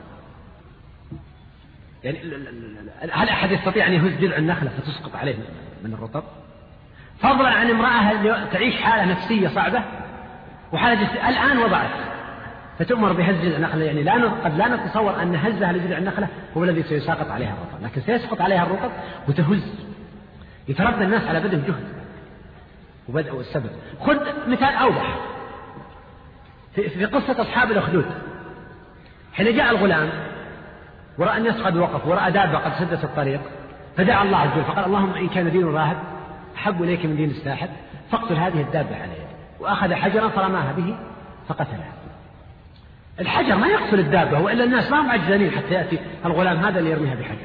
يعني هل أحد يستطيع أن يهز جذع النخلة فتسقط عليه من الرطب؟ فضلا عن امرأة تعيش حالة نفسية صعبة وحالة الآن وضعت فتؤمر بهز جذع النخلة، يعني قد لا نتصور أن هزها لجذع النخلة هو الذي سيساقط عليها الرطب، لكن سيسقط عليها الرطب وتهز. يتربى الناس على بذل جهد وبدء السبب. خذ مثال أوضح في قصة أصحاب الأخدود، حين جاء الغلام ورأى الناس قد وقفوا ورأى دابة قد سدت الطريق فدعا الله عز وجل فقال اللهم إن كان دين راهب أحب إليك من دين الساحر فاقتل هذه الدابة عليه، وأخذ حجرا فرماها به فقتلها. الحجر ما يقتل الدابة، وإلا الناس ما هم عجزانين حتى يأتي الغلام هذا اللي يرميها بحجر،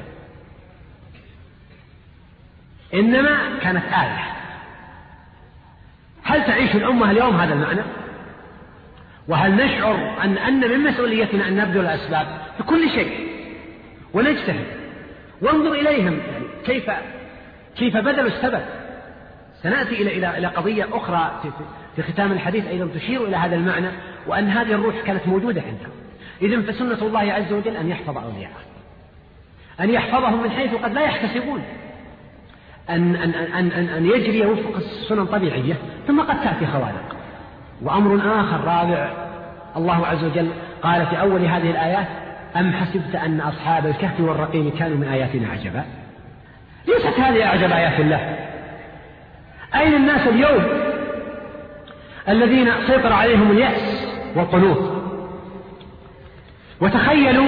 إنما كانت آية. هل تعيش الأمة اليوم هذا المعنى؟ وهل نشعر أن من مسؤوليتنا أن نبذل الأسباب في كل شيء ونجتهد؟ وانظر إليهم يعني كيف بذلوا السبب. سنأتي إلى قضية أخرى في ختام الحديث أيضا تشير إلى هذا المعنى، وأن هذه الروح كانت موجودة عندهم. إذن فسنة الله عز وجل أن يحفظ أولياءه، أن يحفظهم من حيث قد لا يحتسبون، أن يجري وفق السنن طبيعية، ثم قد تأتي خوارق. وأمر آخر رابع، الله عز وجل قال في أول هذه الآيات أم حسبت أن أصحاب الكهف والرقيم كانوا من آياتنا عجبا. ليست هذه أعجب آيات الله. أين الناس اليوم الذين سيطر عليهم اليأس والقنوط وتخيلوا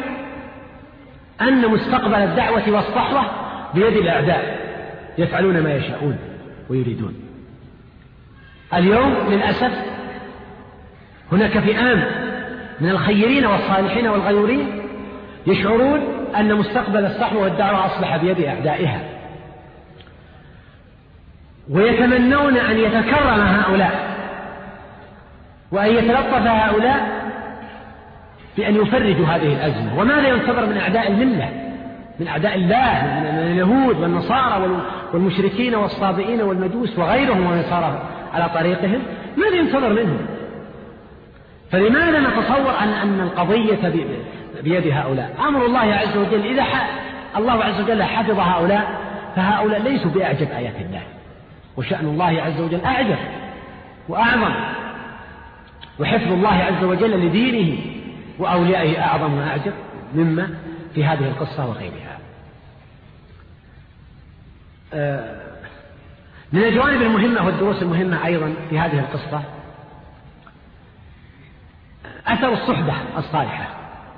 أن مستقبل الدعوة والصحوة بيد الأعداء يفعلون ما يشاءون ويريدون؟ اليوم للأسف هناك فئام من الخيرين والصالحين والغيورين يشعرون أن مستقبل الصحوة والدعوة أصبح بيد أعدائها، ويتمنون أن يتكرم هؤلاء وأن يتلطف هؤلاء بأن يفرجوا هذه الأزمة. وماذا ينتظر من أعداء الملة، من أعداء الله، من اليهود والنصارى والمشركين والصابئين والمجوس وغيرهم ومن صار على طريقهم؟ ماذا ينتظر منهم؟ فلماذا نتصور أن القضية بيد هؤلاء؟ أمر الله عز وجل إذا الله عز وجل حفظ هؤلاء فهؤلاء ليسوا بأعجب آيات الله، وشأن الله عز وجل أعجب وأعظم، وحفظ الله عز وجل لدينه وأوليائه أعظم وأعجب مما في هذه القصة وغيرها. من الجوانب المهمة والدروس المهمة أيضا في هذه القصة أثر الصحبة الصالحة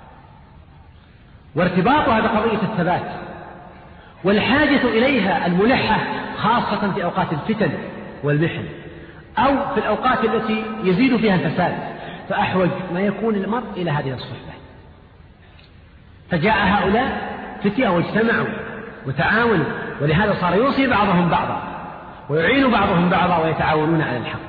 وارتباطها بقضية الثبات والحاجة إليها الملحة، خاصة في أوقات الفتن والمحن أو في الأوقات التي يزيد فيها الفساد، فأحوج ما يكون المرء إلى هذه الصحبة. فجاء هؤلاء فتية واجتمعوا وتعاونوا، ولهذا صار يوصي بعضهم بعضا ويعين بعضهم بعضا ويتعاونون على الحق.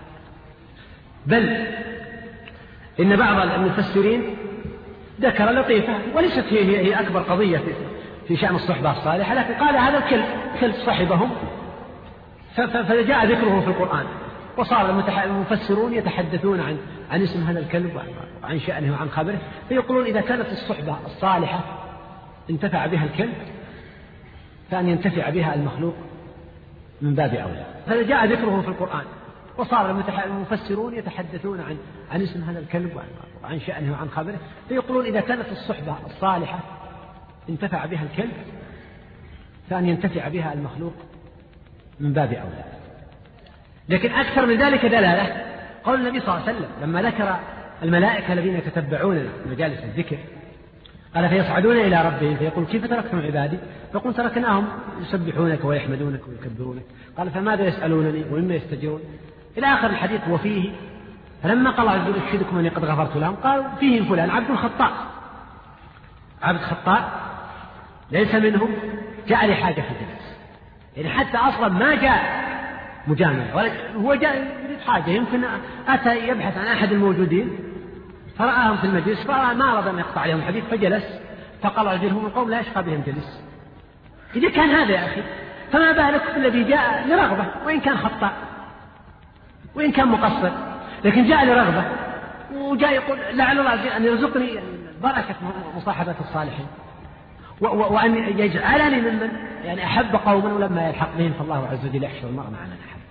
بل إن بعض المفسرين ذكر لطيفة وليست هي أكبر قضية في شأن الصحبة الصالحة، لكن قال هذا الكلب صحبهم فجاء ذكره في القرآن وصار المفسرون يتحدثون عن اسم هذا الكلب وعن شأنه وعن خبره، فيقولون إذا كانت الصحبة الصالحة انتفع بها الكلب فأن ينتفع بها المخلوق من باب أولى. فجاء ذكره في القرآن، وصار المفسرون يتحدثون عن اسم هذا الكلب وعن شأنه وعن خبره، فيقولون إذا كانت الصحبة الصالحة انتفع بها الكلب فأن ينتفع بها المخلوق من باب أولى. لكن أكثر من ذلك دلالة قول النبي صلى الله عليه وسلم لما ذكر الملائكة الذين يتتبعون مجالس الذكر، قال فيصعدون إلى ربهم فيقول كيف تركتم عبادي؟ فيقول تركناهم يسبحونك ويحمدونك ويكبرونك. قال فماذا يسألونني ومما يستجرون إلى آخر الحديث. وفيه فلما قال عز وجل اشهدكم أني قد غفرت لهم، قالوا فيهم فلان عبد خطاء، عبد خطاء ليس منهم، جاء لحاجة في الجلس، يعني حتى أصلا ما جاء مجاملة، هو جاء يريد حاجة، يمكن أتى يبحث عن أحد الموجودين فرآهم في المجلس فرأى ما أراد أن يقطع عليهم الحديث فجلس، فقال عجلهم القوم لا يشقى بهم جلس. إذا كان هذا يا أخي فما بالك الذي جاء لرغبة وإن كان خطأ وإن كان مقصر، لكن جاء لرغبة وجاء يقول لعل الله أن يرزقني بركة مصاحبة الصالحين وأن يجعلني ممن يعني أحب قوما ولما يلحق بهم فالله عز وجل يحشر المرء مع من أحب.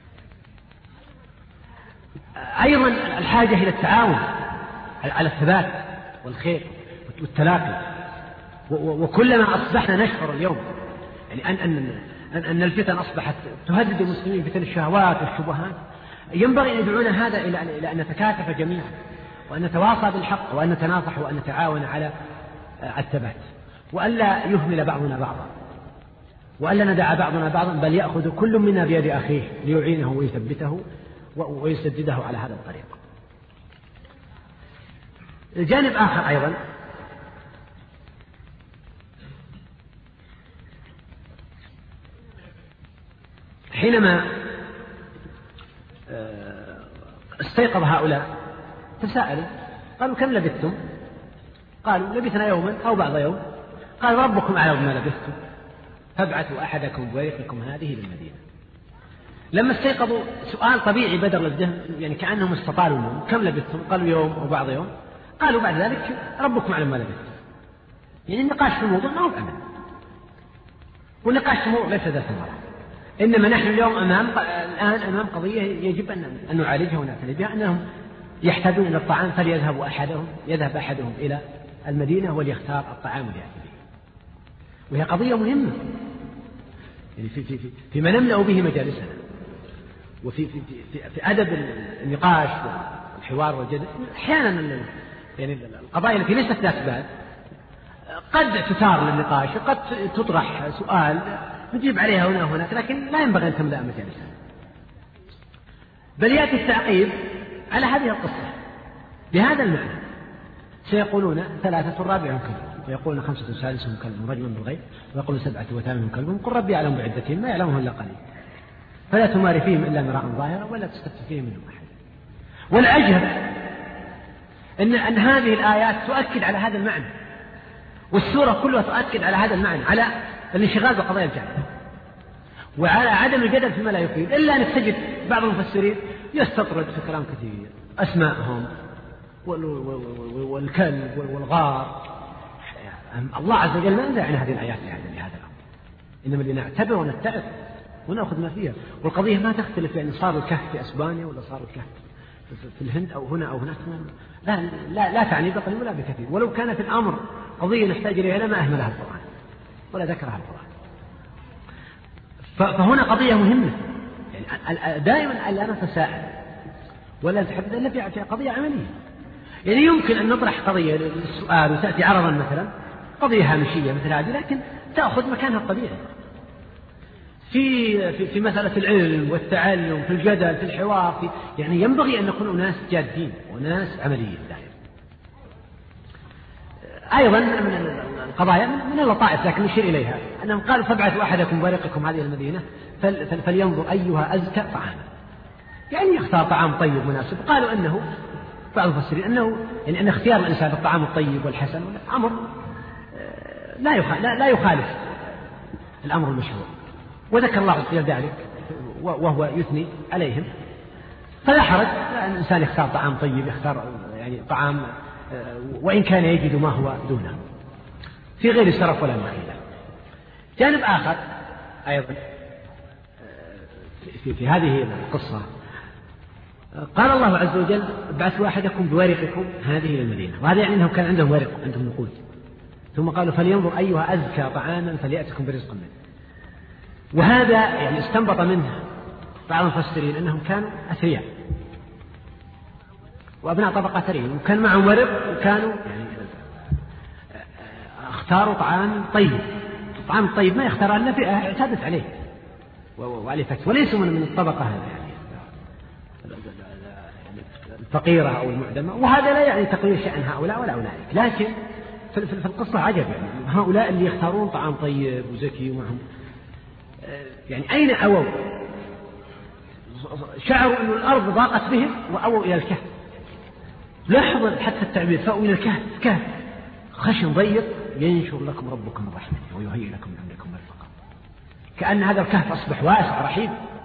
أيضا الحاجة إلى التعاون على الثبات والخير والتلاقي، وكلما أصبحنا نشعر اليوم يعني أن الفتن أصبحت تهدد المسلمين، فتن الشهوات والشبهات، ينبغي أن يدعونا هذا إلى أن نتكاتف جميعا وأن نتواصى بالحق وأن نتناصح وأن نتعاون على الثبات، وألا يهمل بعضنا بعضا وألا ندع بعضنا بعضا، بل يأخذ كل منا بيد أخيه ليعينه ويثبته ويسدده على هذا الطريق. الجانب آخر أيضا حينما استيقظ هؤلاء تساءلوا قالوا كم لبثتم؟ قالوا لبثنا يوما أو بعض يوم. قال ربكم أعلم بما لبثتم فابعثوا أحدكم بورقكم هذه للمدينة. لما استيقظوا سؤال طبيعي بدر للذهن، يعني كأنهم استطالوا النوم، كم لبثتم؟ قالوا يوم أو بعض يوم. قالوا بعد ذلك ربكم أعلم ما لبثتم. يعني النقاش في الموضوع ما هو أمن، والنقاش في الموضوع ليس ذات ثمرة، إنما نحن اليوم الآن أمام قضية يجب أن نعالجها ونعتني بها، أنهم يحتاجون إلى الطعام يذهب أحدهم إلى المدينة وليختار الطعام ليأكل به، وهي قضية مهمة يعني فيما نملأ به مجالسنا وفي أدب النقاش والحوار والجدل. أحيانا يعني القضايا التي ليست ذات بال قد تثار للنقاش، قد تطرح سؤال نجيب عليها هنا وهناك، لكن لا ينبغي أن تملأ مجالسنا. بل يأتي التعقيب على هذه القصة بهذا المعنى، سيقولون 3 رابعهم كلبهم، ويقولون 5 سادسهم كلبهم رجما بالغيب، ويقولون 7 وثامنهم كلبهم، قل ربي أعلم بعدتهم ما يعلمهم إلا قليل فلا تماري فيهم إلا مراء ظاهرا ولا تستفت فيهم منهم أحد. والعجب أن هذه الآيات تؤكد على هذا المعنى، والسورة كلها تؤكد على هذا المعنى، على الانشغال بقضايا الجهل وعلى عدم الجدل فيما لا يفيد، إلا أن تجد بعض المفسرين يستطرد في كلام كثير، أسماءهم والكلب والغار. الله عز وجل ما أنزل عن هذه الآيات لهذا الأمر، إنما لنعتبر ونتعظ ونأخذ ما فيها. والقضية ما تختلف يعني صار الكهف في أسبانيا ولا صار الكهف في الهند أو هنا أو هناك، لا تعني بقليل ولا بكثير. ولو كانت الأمر قضية نحتاج إليها لما أهملها القرآن ولا ذكرها القرآن. فهنا قضية مهمة، يعني دائما لا نتساءل ولا نتحدث إلا في قضية عملية. يعني يمكن أن نطرح قضية للسؤال وتأتي عرضا مثلا قضية هامشية مثل هذه، لكن تأخذ مكانها الطبيعي في مسألة العلم والتعلم، في الجدل، في الحوار، يعني ينبغي أن نكون أناس جادين وناس عمليين دائما. أيضا من القضايا من اللطائف لكن نشير إليها أنهم قالوا فابعثوا أحدكم بورقكم هذه المدينة فلينظر أيها أزكى طعاما، يعني يختار طعام طيب مناسب. قالوا أنه بعض المفسرين أنه يعني أن اختيار الإنسان الطعام الطيب والحسن أمر لا يخالف الأمر المشروع، وذكر الله عز وجل ذلك وهو يثني عليهم فلا حرج الإنسان يختار طعام طيب، يختار يعني طعام وإن كان يجد ما هو دونه في غير سرف ولا مخيلة. جانب آخر أيضا في هذه القصة قال الله عز وجل ابعثوا أحدكم بورقكم هذه إلى المدينة، وهذا يعني أنهم كان عندهم ورق عندهم نقود، ثم قالوا فلينظر أيها أزكى طعاما فليأتكم برزق منه. وهذا يعني استنبط منه بعض المفسرين أنهم كانوا أثرياء وأبناء طبقة ثرية وكان معهم ورق، وكانوا يعني اختاروا طعام طيب. الطعام الطيب ما يختار إلا فئة اعتادت عليه وعليه فتح، وليسوا من الطبقة يعني الفقيرة أو المعدمة. وهذا لا يعني تقليل شأن هؤلاء ولا أولئك، لكن في القصة عجب يعني هؤلاء اللي يختارون طعام طيب وزكي ومعهم يعني أين أووا؟ شعروا أن الأرض ضاقت بهم وأووا إلى الكهف. لاحظوا حتى التعبير فأووا إلى الكهف، كهف خشن ضيق ينشر لكم ربكم من رحمته ويهيئ لكم من أمركم مرفقا. كأن هذا الكهف أصبح واسع رحيب.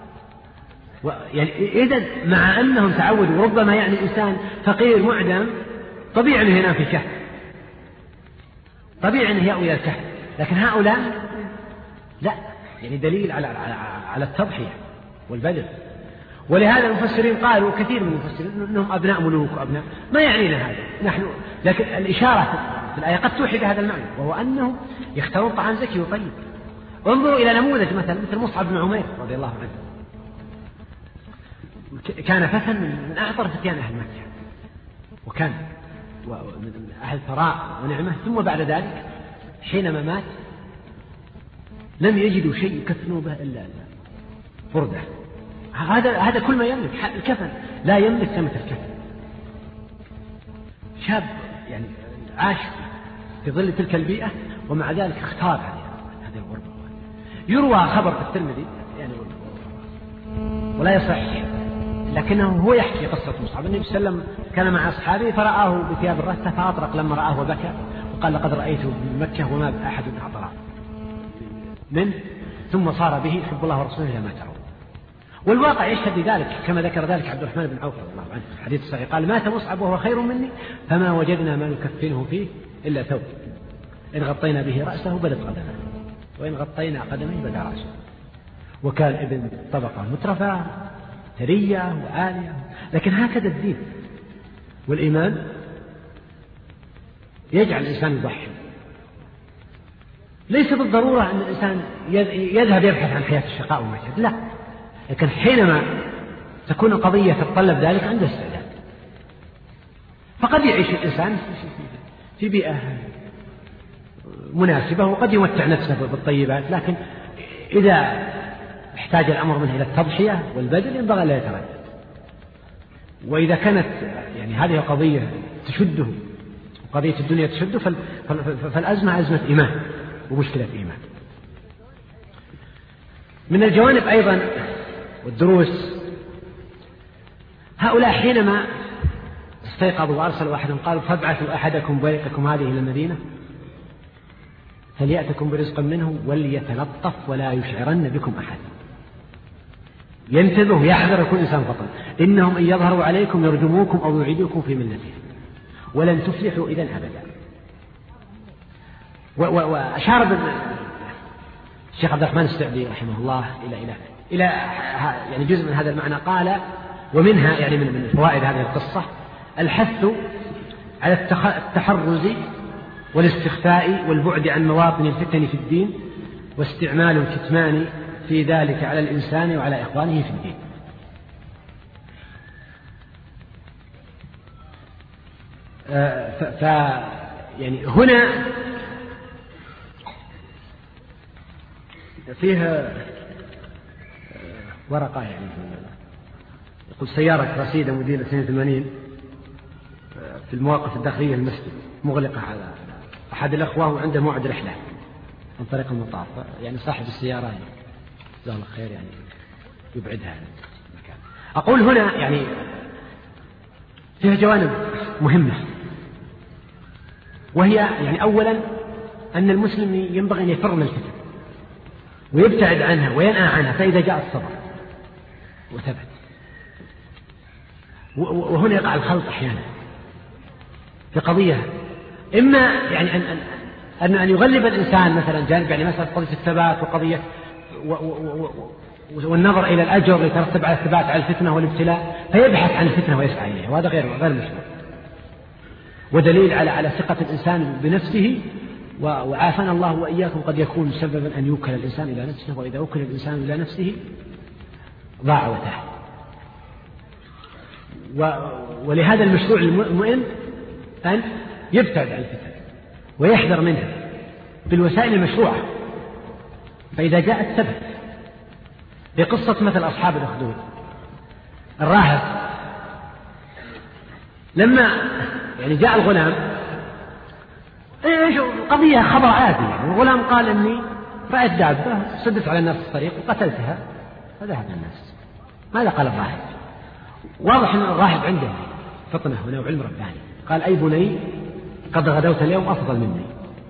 يعني إذن مع أنهم تعودوا، ربما يعني إنسان فقير معدم طبيعي أنه ينام في كهف، طبيعي أنه يأوي إلى الكهف، لكن هؤلاء لا، يعني دليل على التضحية والبذل. ولهذا المفسرين قالوا كثير من المفسرين أنهم أبناء ملوك وأبناء، ما يعنينا هذا نحن، لكن الإشارة في الآية قد توحي بهذا المعنى، وهو أنهم يختارون طعام زكي وطيب. انظروا إلى نموذج مثل مصعب بن عمير رضي الله عنه، كان فتى من أعطر فتيان أهل مكة، وكان من أهل ثراء ونعمة، ثم بعد ذلك حينما مات لم يجدوا شيء يكفنوا به إلا بردة. هذا كل ما يملك، الكفن لا يملك ثمة الكفن. شاب يعني عاش في ظل تلك البيئة ومع ذلك اختار هذه الغربة. يروى خبر في الترمذي يعني ولا يصح، لكنه هو يحكي قصة مصعب. النبي صلى الله عليه وسلم كان مع أصحابه فرآه بثياب الرثة فأطرق لما رآه وبكى وقال لقد رأيته بمكة وما أحد أعطر منه، ثم صار به حب الله ورسوله إلى ما ترون. والواقع يشهد لذلك كما ذكر ذلك عبد الرحمن بن عوف رضي الله عنه في الحديث الصحيح، قال مات مصعب وهو خير مني فما وجدنا ما نكفنه فيه إلا ثوب إن غطينا به رأسه بدت قدمه وإن غطينا قدمه بدا رأسه. وكان ابن طبقة مترفة ثرية وعالية، لكن هكذا الدين والإيمان يجعل الإنسان يضحي. ليس بالضرورة أن الإنسان يذهب يبحث عن حياة الشقاء والمجد، لا، لكن حينما تكون القضية تتطلب ذلك عنده استعداد. فقد يعيش الإنسان في بيئة مناسبة وقد يمتع نفسه بالطيبات، لكن إذا احتاج الأمر منه إلى التضحية والبذل ينبغي لا يتردد. وإذا كانت يعني هذه القضية تشده وقضية الدنيا تشده فالأزمة أزمة إيمان ومشكلة إيمان. من الجوانب أيضا والدروس، هؤلاء حينما استيقظوا وأرسلوا أحدهم قالوا فابعثوا أحدكم بورقكم هذه إلى المدينة فليأتكم برزق منه وليتلطف ولا يشعرن بكم أحد. ينتبه يحذر كل إنسان فطن، إنهم إن يظهروا عليكم يرجموكم أو يعيدوكم في ملتهم ولن تفلحوا إذن أبدا. وأشار الشيخ عبد الرحمن السعدي رحمه الله إلى يعني جزء من هذا المعنى، قال ومنها يعني من فوائد هذه القصة الحث على التحرز والاستخفاء والبعد عن مواطن الفتن في الدين واستعمال الكتمان في ذلك على الإنسان وعلى إخوانه في الدين. يعني هنا فيها ورقة يعني يقول سيارة رصيدة موديل 82 في المواقف الداخلية المسجد مغلقة على أحد الأخوة وعنده موعد رحلة عن طريق المطار، يعني صاحب السيارة جزاه الله خير يعني يبعدها عن المكان. أقول هنا يعني فيها جوانب مهمة، وهي يعني أولا أن المسلم ينبغي أن يفر من الفتن ويبتعد عنها وينأى عنها، فإذا جاء الصبر وثبت. وهنا يقع الخلط أحيانا في قضية، إما يعني أن يغلب الإنسان مثلا جانب يعني مثلا قضية الثبات وقضية والنظر إلى الأجر يترتب على الثبات على الفتنة والابتلاء فيبحث عن الفتنة ويسعى إليها، وهذا غير مشروع، ودليل على ثقة الإنسان بنفسه. وعافانا الله وإياكم قد يكون سببا أن يوكل الإنسان إلى نفسه، وإذا وكل الإنسان إلى نفسه ضاع وتاه. ولهذا المشروع المهم أن يبتعد عن الفتن ويحذر منها بالوسائل المشروعة، فإذا جاءت ثبت. بقصة مثل أصحاب الأخدود، الراهب لما يعني جاء الغلام قضية خبر عادي، يعني الغلام قال إني رأيت دابة صدت على الناس الطريق وقتلتها فذهب الناس. ماذا قال الراهب؟ واضح أن الراهب عنده فطنة ونوع علم رباني. قال أي بني قد غدوت اليوم أفضل مني.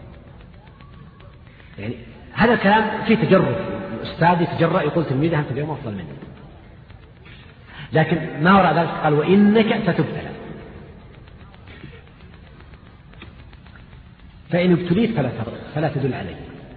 يعني هذا الكلام فيه تجرب، الأستاذ يتجرأ يقول تلميذه أنت اليوم أفضل مني، لكن ما وراء ذلك قال وإنك ستبتلى، فإن ابتليت فلا تدل علي،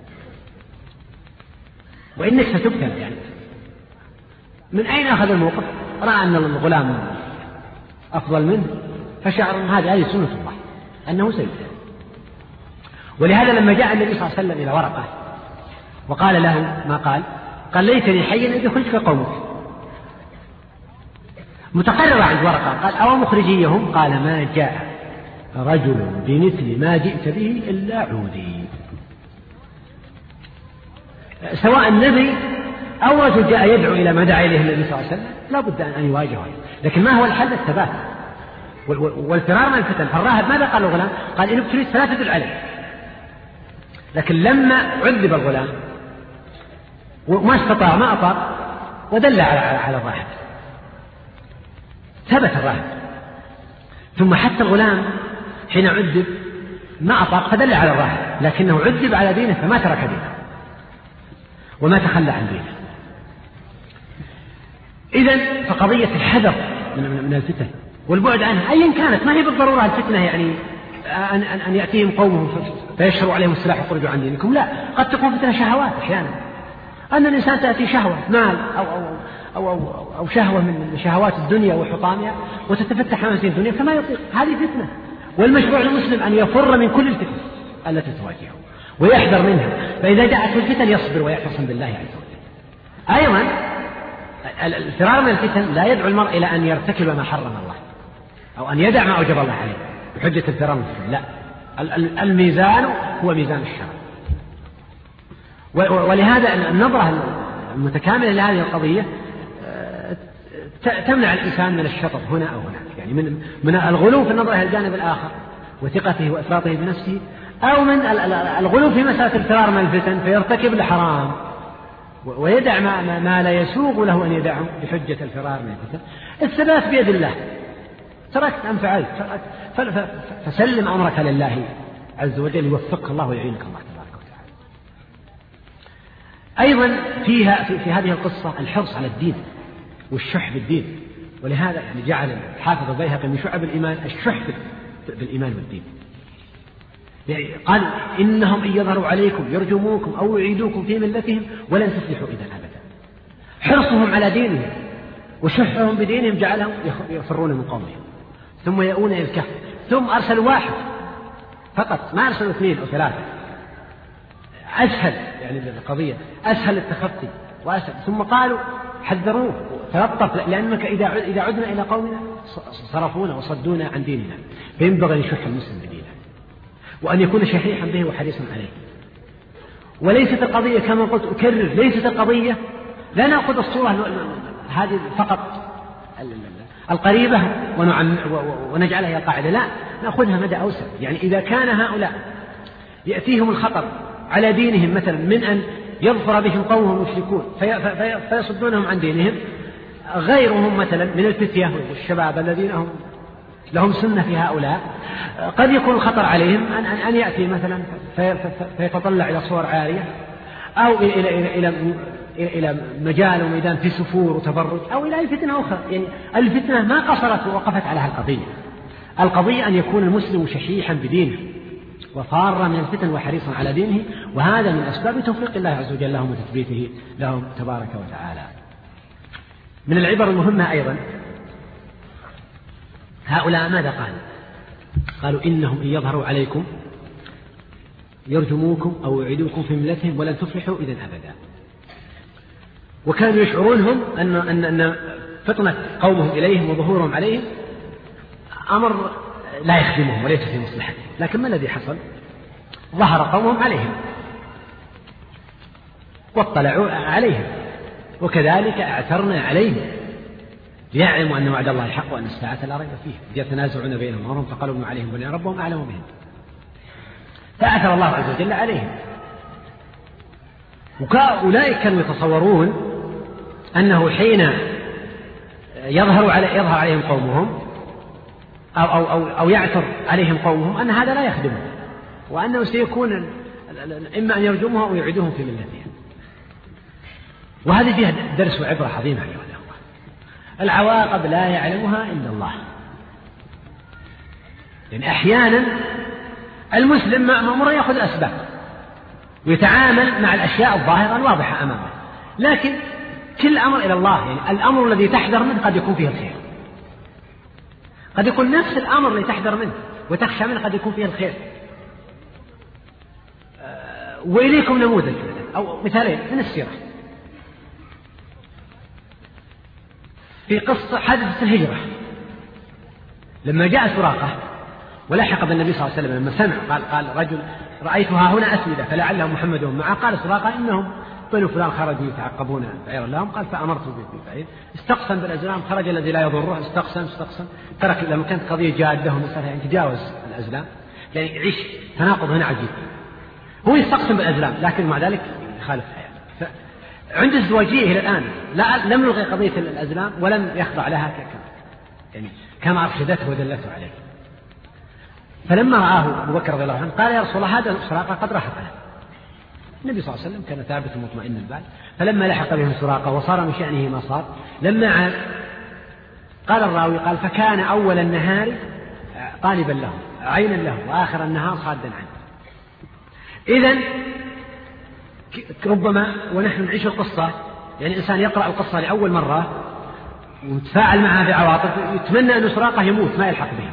وإنك ستبتلى. يعني من أين أخذ الموقف؟ رأى أن الغلام أفضل منه فشعر أن هذه سنة الله أنه سيبتلى. ولهذا لما جاء النبي صلى الله عليه وسلم إلى ورقة وقال له ما قال ليتني حيا إذ يخرجك قومك، متقرر عند ورقة. قال أو مخرجيهم؟ قال ما جاء رجل بمثل ما جئت به إلا عودي. سواء النبي أو رجل جاء يدعو إلى ما دعا إليه النبي صلى الله عليه وسلم لا بد أن يواجهه، لكن ما هو الحل؟ الثبات والفرار من الفتن. الراهب ماذا قال الغلام؟ قال إن ابتليت فلا تدل عليه. لكن لما عذب الغلام وما استطاع ما أطاق ودل على الراهب ثبت الراهب. ثم حتى الغلام حين عذب ما أطاق فدل على الراهب، لكنه عذب على دينه فما ترك دينه وما تخلى عن دينه. إذن فقضية الحذر من الفتن والبعد عنها أيا كانت، ما هي بالضرورة الفتنة يعني أن يأتيهم قومهم فيشروا عليهم السلاح ويخرجوا عن دينكم، لا، قد تكون فتنة شهوات أحيانا، أن الإنسان تأتي شهوة مال أو شهوة من شهوات الدنيا وحطامها وتتفتح أمام الدنيا فما يطيق، هذه فتنة. والمشروع للمسلم أن يفر من كل الفتن التي تواجهه ويحذر منها، فإذا جاءت الفتن يصبر ويعتصم بالله عز وجل. أيضا الفرار من الفتن لا يدعو المرء إلى أن يرتكب ما حرم الله أو أن يدع ما أوجب الله عليه بحجة الفرار من الفتن، لا، الميزان هو ميزان الشرع. ولهذا النظرة المتكاملة لهذه القضية تمنع الإنسان من الشطط هنا أو هناك، يعني من الغلو في النظر إلى الجانب الآخر وثقته وإفراطه بنفسه، أو من الغلو في مسألة الفرار من الفتن فيرتكب الحرام ويدع ما لا يسوغ له أن يدعه بحجة الفرار من الفتن. الثبات بيد الله، تركت أم فعلت فسلم أمرك لله عز وجل يوفقك الله ويعينك الله تبارك وتعالى. أيضا في هذه القصة الحرص على الدين والشح بالدين، ولهذا يعني جعل الحافظ البيهقي من شعب الإيمان الشح بالإيمان والدين. يعني قال إنهم إن يظهروا عليكم يرجموكم أو يعيدوكم في ملتهم ولن تفلحوا إذا أبدا. حرصهم على دينهم وشحهم بدينهم جعلهم يفرون من قومهم ثم يؤون إلى الكهف، ثم أرسلوا واحد فقط، ما أرسلوا 2 أو 3، أسهل يعني القضية أسهل التخطي وأسهل. ثم قالوا حذروه تلطف لأنك إذا عدنا إلى قومنا صرفونا وصدونا عن ديننا، فينبغي أن يشح المسلم بدينه وأن يكون شحيحا به وحريصا عليه. وليست القضية كما قلت أكرر، ليست القضية لا نأخذ الصورة هذه فقط القريبة ونجعلها هي القاعدة، لا، نأخذها مدى أوسع. يعني إذا كان هؤلاء يأتيهم الخطر على دينهم مثلا من أن يظفر بهم قومهم مشركون فيصدونهم عن دينهم، غيرهم مثلا من الفتية والشباب الذين هم لهم سنة في هؤلاء قد يكون الخطر عليهم أن يأتي مثلا فيتطلع إلى صور عارية أو إلى مجال وميدان في سفور وتبرج، أو إلى فتنة أخرى. يعني الفتنة ما قصرت ووقفت على القضية. القضية أن يكون المسلم شحيحا بدينه وفارا من الفتن وحريصا على دينه، وهذا من أسباب توفيق الله عز وجل لهم وتثبيته لهم تبارك وتعالى. من العبر المهمة أيضا هؤلاء ماذا قالوا إنهم إن يظهروا عليكم يرجموكم أو يعيدوكم في ملتهم ولن تفلحوا إذن أبدا. وكانوا يشعرونهم أن فطنة قومهم إليهم وظهورهم عليهم أمر لا يخدمهم وليس في مصلحتهم. لكن ما الذي حصل؟ ظهر قومهم عليهم واطلعوا عليهم، وكذلك اعثرنا عليهم ليعلموا أن وعد الله حق وأن الساعة لا ريب فيه، يتنازعون بينهم أمرهم فقالوا عليهم ولي ربهم أعلم بهم، فأثر الله عز وجل عليهم. وأولئك كانوا يتصورون أنه يظهر عليهم قومهم أو يعثر عليهم قومهم أن هذا لا يخدمهم، وأنه سيكون إما أن يرجمهم أو يعيدوهم في ملتهم. وهذه فيها درس وعبرة عظيمة أيها الأخوة. العواقب لا يعلمها إلا الله. لأن أحيانا المسلم مأمور يأخذ الأسباب ويتعامل مع الأشياء الظاهرة الواضحة أمامه، لكن كل أمر إلى الله. يعني الأمر الذي تحذر منه قد يكون فيه الخير، قد يكون نفس الأمر الذي تحذر منه وتخشى منه قد يكون فيه الخير. وإليكم نموذج أو مثالين من السيرة في قصة حادثة الهجرة. لما جاء سراقة ولحق بالنبي صلى الله عليه وسلم، لما سمع قال رجل رأيتها هنا أسودة فلعله محمد معه، قال سراقة إنهم بنو فلان خرجوا يتعقبون بعيرا لهم، قال فأمرت بالبعير. استقسم بالأزلام، خرج الذي لا يضره، استقسم ترك لما كانت قضية جادة ومسألة يعني تجاوز الأزلام، يعني يعيش تناقض هنا عجيب. هو يستقسم بالأزلام لكن مع ذلك يخالف حياته. عند ازدواجية إلى الآن لم يلغي قضية الأزلام ولم يخضع لها يعني كما أرشدته ودلته عليه. فلما رآه أبو بكر رضي الله عنه قال يا رسول الله هذا سراقة قد رهقنا. النبي صلى الله عليه وسلم كان ثابت مطمئن البال، فلما لحق بهم سراقة وصار من شأنه ما صار، لما عاد قال الراوي قال فكان أول النهار طالبا له عينا له وآخر النهار صادا عنه. إذن ربما ونحن نعيش القصة، يعني الإنسان يقرأ القصة لأول مرة ويتفاعل معها بعواطف يتمنى أن سراقة يموت ما يلحق بهم،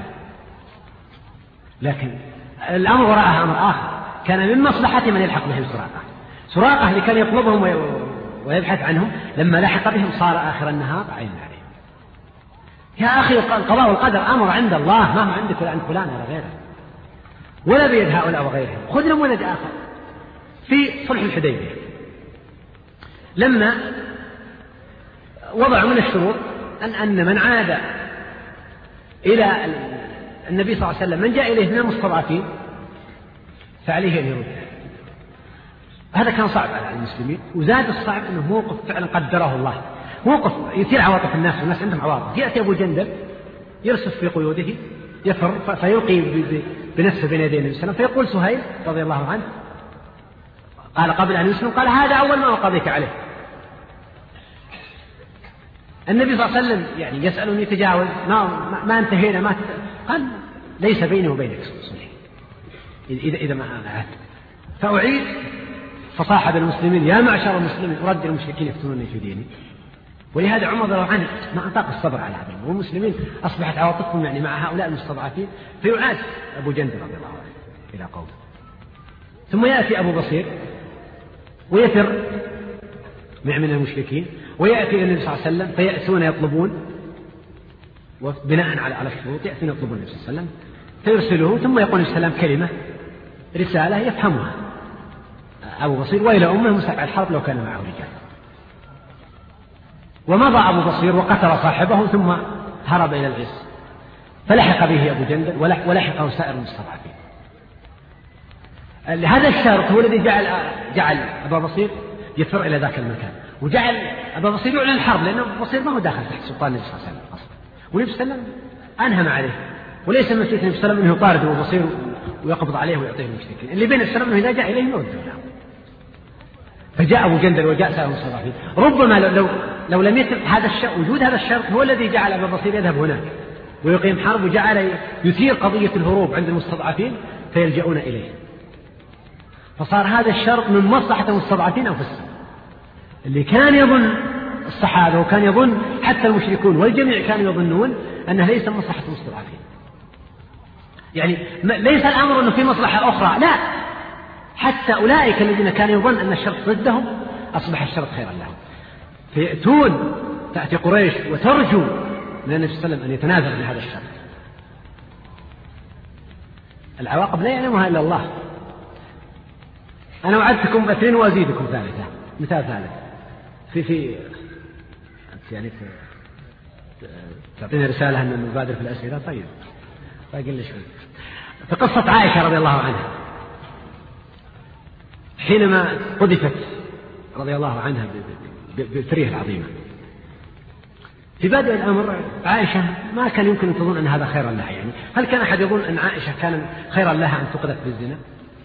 لكن الأمر وراءها أمر آخر. كان من مصلحة من يلحق بهم سراقة اللي كان يطلبهم ويبحث عنهم، لما لحق بهم صار آخر النهار عين عليهم. يا أخي القضاء والقدر أمر عند الله، ما هو عندك ولا عند فلان ولا غيره ولا بيد هؤلاء وغيرهم. خذ نموذج آخر في صلح الحديبية، لما وضعوا من الشروط أن من عاد إلى النبي صلى الله عليه وسلم من جاء إليه من المستضعفين فعليه أن يرد. هذا كان صعب على المسلمين، وزاد الصعب أنه موقف فعلا قدره الله، موقف يثير عواطف الناس والناس عندهم عواطف. يأتي أبو جندل يرسف في قيوده يفر فيلقي بنفسه بين يدي النبي صلى الله عليه وسلم، فيقول سهيل رضي الله عنه قال قبل أن يسلم قال هذا أول ما قضيك عليه. النبي صلى الله عليه وسلم يعني يسألني يتجاوز ما انتهينا قال ليس بيني وبينك صلح إذا ما أعاد. فأعيد فصاحب المسلمين يا معشر المسلمين أرد المشركين يفتنوني في ديني. ولهذا عمر رضي الله عنه ما أطاق الصبر على هذا، والمسلمين أصبحت عواطفهم يعني مع هؤلاء المستضعفين، فيعاد أبو جندل رضي الله عنه إلى قومه. ثم يأتي أبو بصير ويفر من المشركين ويأتي إلى النبي صلى الله عليه وسلم، فيأتون يطلبون وبناء على الشروط يأتون يطلبون النبي صلى الله عليه وسلم فيرسله، ثم يقول السلام كلمة رسالة يفهمها أبو بصير وإلى أمه مسعى الحرب لو كان معه رجال. ومضى أبو بصير وقتل صاحبه ثم هرب إلى العز، فلحق به أبو جندل ولحقه سائر المستضعفين. هذا الشرط هو الذي جعل أبا بصير يفر إلى ذاك المكان، وجعل أبا بصير يعلن الحرب، لأن أبو بصير ما هو داخل تحت سلطان النبي صلى الله عليه وسلم أصلا، والنبي صلى الله عليه وسلم أنهم عليه، وليس من سيدنا النبي صلى الله عليه وسلم أنه يطارد أبو بصير ويقبض عليه ويعطيه المشركين، اللي بين السلام أنه إذا جاء إليه يرده له. فجاء أبو جندل وجاء سائر المستضعفين. ربما لو لم يتم هذا الشرط، وجود هذا الشرط هو الذي جعل أبا بصير يذهب هناك ويقيم حرب، وجعل يثير قضية الهروب عند المستضعفين فيلجؤون إليه. فصار هذا الشرط من مصلحة المستضعفين أنفسهم. اللي كان يظن الصحابة وكان يظن حتى المشركون والجميع كانوا يظنون أنه ليس مصلحة المستضعفين، يعني ليس الأمر أنه في مصلحة أخرى، لا، حتى أولئك الذين كانوا يظن أن الشرط ضدهم أصبح الشرط خيرا لهم. فيأتون تأتي قريش وترجو من النبي صلى الله عليه وسلم أن يتنازل عن هذا الشرط. العواقب لا يعلمها إلا الله. أنا وعدتكم باثنين وأزيدكم ثالثة. مثال ثالث في يعني تعطيني رسالة أن نبادر في الأسئلة. طيب باقي لي شوي. في قصة عائشة رضي الله عنها حينما قذفت رضي الله عنها بالفرية العظيمة، في بدء الأمر عائشة ما كان يمكن أن تظن أن هذا خيرا لها. يعني هل كان أحد يظن أن عائشة كان خيرا لها أن تقذف بالزنا؟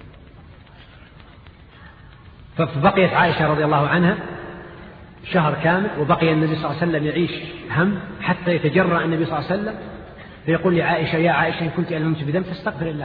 فبقيت عائشة رضي الله عنها شهر كامل، وبقي النبي صلى الله عليه وسلم يعيش هم حتى يتجرأ النبي صلى الله عليه وسلم فيقول لعائشة: يا عائشة إن كنت ألممت بذنب فاستغفر الله.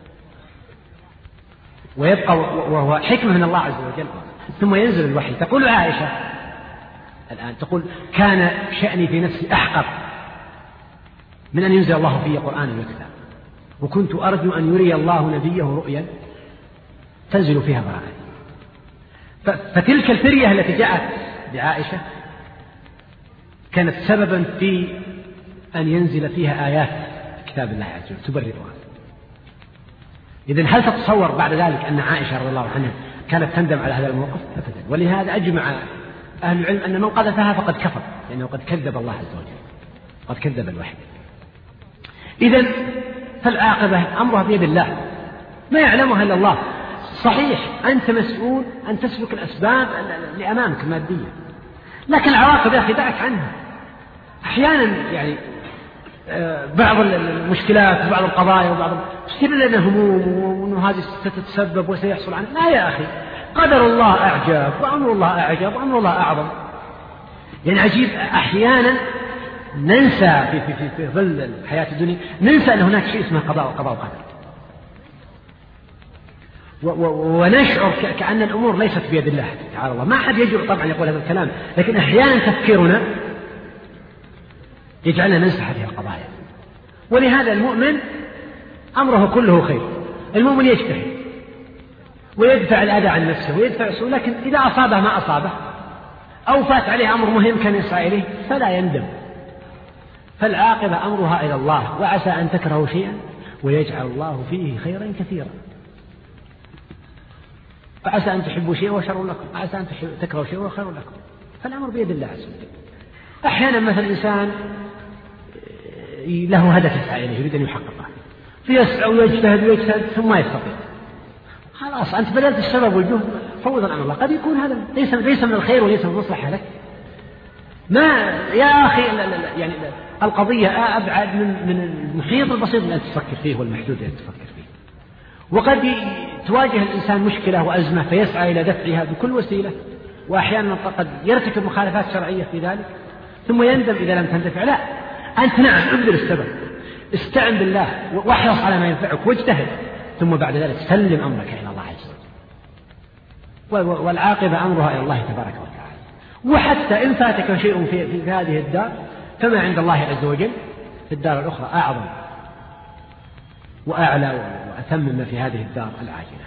ويبقى وهو حكمة من الله عز وجل. ثم ينزل الوحي. تقول عائشة الآن تقول: كان شأني في نفسي أحقر من أن ينزل الله في قرآن يتلى، وكنت أرجو أن يري الله نبيه رؤيا تنزل فيها براءة. فتلك الفرية التي جاءت بعائشة كانت سببا في أن ينزل فيها آيات كتاب الله عز وجل تبررها. إذن هل تتصور بعد ذلك أن عائشة رضي الله عنها كانت تندم على هذا الموقف؟ أبدا. ولهذا أجمع أهل العلم أن من قذفها فقد كفر، لأنه قد كذب الله عز وجل، قد كذب الوحي. إذن فالعاقبة أمرها بيد الله، ما يعلمها إلا الله. صحيح أنت مسؤول أن تسلك الأسباب لأمامك المادية، لكن العواقب يا أخي دعك عنها. أحيانا يعني بعض المشكلات وبعض القضايا وبعض تصير لنا هموم وأنه هذه ستتسبب وسيحصل عنه. لا يا أخي، قدر الله أعجب وأمر الله أعجب وأمر الله أعظم. يعني عجيب أحيانا ننسى في ظل الحياة الدنيا ننسى أن هناك شيء اسمه قضاء وقدر، ونشعر كأن الأمور ليست بيد الله تعالى الله. ما أحد يجرؤ طبعا يقول هذا الكلام، لكن أحيانا تفكيرنا يجعلنا ننسى هذه القضايا. ولهذا المؤمن أمره كله خير. المؤمن يجتهد ويدفع الأذى عن نفسه ويدفع السوء، لكن إذا أصابه ما أصابه أو فات عليه أمر مهم كان يسعى إليه فلا يندم. فالعاقبة أمرها إلى الله، وعسى أن تكرهوا شيئا ويجعل الله فيه خيرا كثيرا، وعسى أن تحبوا شيئا وشر لكم، وعسى أن تكرهوا شيئا وخير لكم. فالأمر بيد الله عز وجل. أحيانا مثلا إنسان له هدف يسعى إليه يريد أن يحققه، فيسعى ويجتهد ويجتهد ثم ما يستطيع، خلاص أنت بذلت السبب والجهد، فوضا عن الله. قد يكون هذا ليس من الخير وليس من المصلحة لك. ما يا أخي يعني القضية أبعد من المحيط البسيط اللي أنت تفكر فيه والمحدود اللي أنت تفكر فيه. وقد تواجه الإنسان مشكلة وأزمة فيسعى إلى دفعها بكل وسيلة، وأحيانا قد يرتكب مخالفات شرعية في ذلك ثم يندم إذا لم تندفع. لا، أنت نعم ابذل السبب، استعن بالله واحرص على ما ينفعك واجتهد، ثم بعد ذلك سلم أمرك إلى الله عز وجل. والعاقبة أمرها إلى الله تبارك وتعالى. وحتى إن فاتك شيء في هذه الدار فما عند الله عز وجل في الدار الأخرى أعظم وأعلى وأتم ما في هذه الدار العاجلة.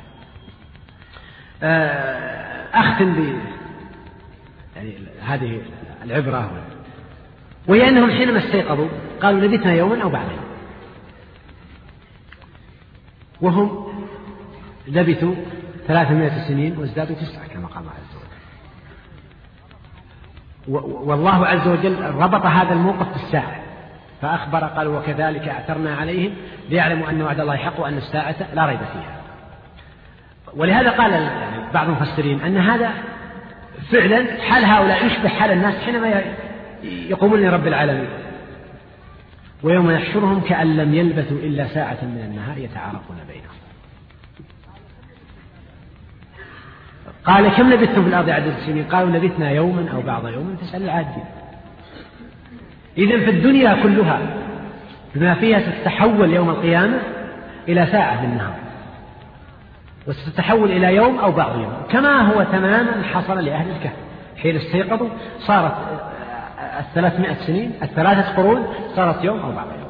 أختم يعني هذه العبرة، وهي أنهم حينما استيقظوا قالوا لبثنا يوما أو بعد يوم، وهم لبثوا 300 سنين وازدادوا 9 كما قال الله عز وجل. والله عز وجل ربط هذا الموقف بالساعة فأخبر قال: وكذلك أعثرنا عليهم ليعلموا أن وعد الله حق وأن الساعة لا ريب فيها. ولهذا قال بعض المفسرين أن هذا فعلا حال هؤلاء يشبه حال الناس حينما يقومون لرب العالمين ويوم يحشرهم كأن لم يلبثوا إلا ساعة من النهار يتعارفون بينهم. قال كم لبثتم في الأرض عدد السنين؟ قالوا لبثنا يوما أو بعض يوم، تسأل العادين. إذن في الدنيا كلها بما فيها ستتحول يوم القيامة إلى ساعة من النهار، وستتحول إلى يوم أو بعض يوم، كما هو تماما حصل لأهل الكهف حين استيقظوا. صارت 300 سنين، 3 قرون، صارت يوم أو بعض يوم.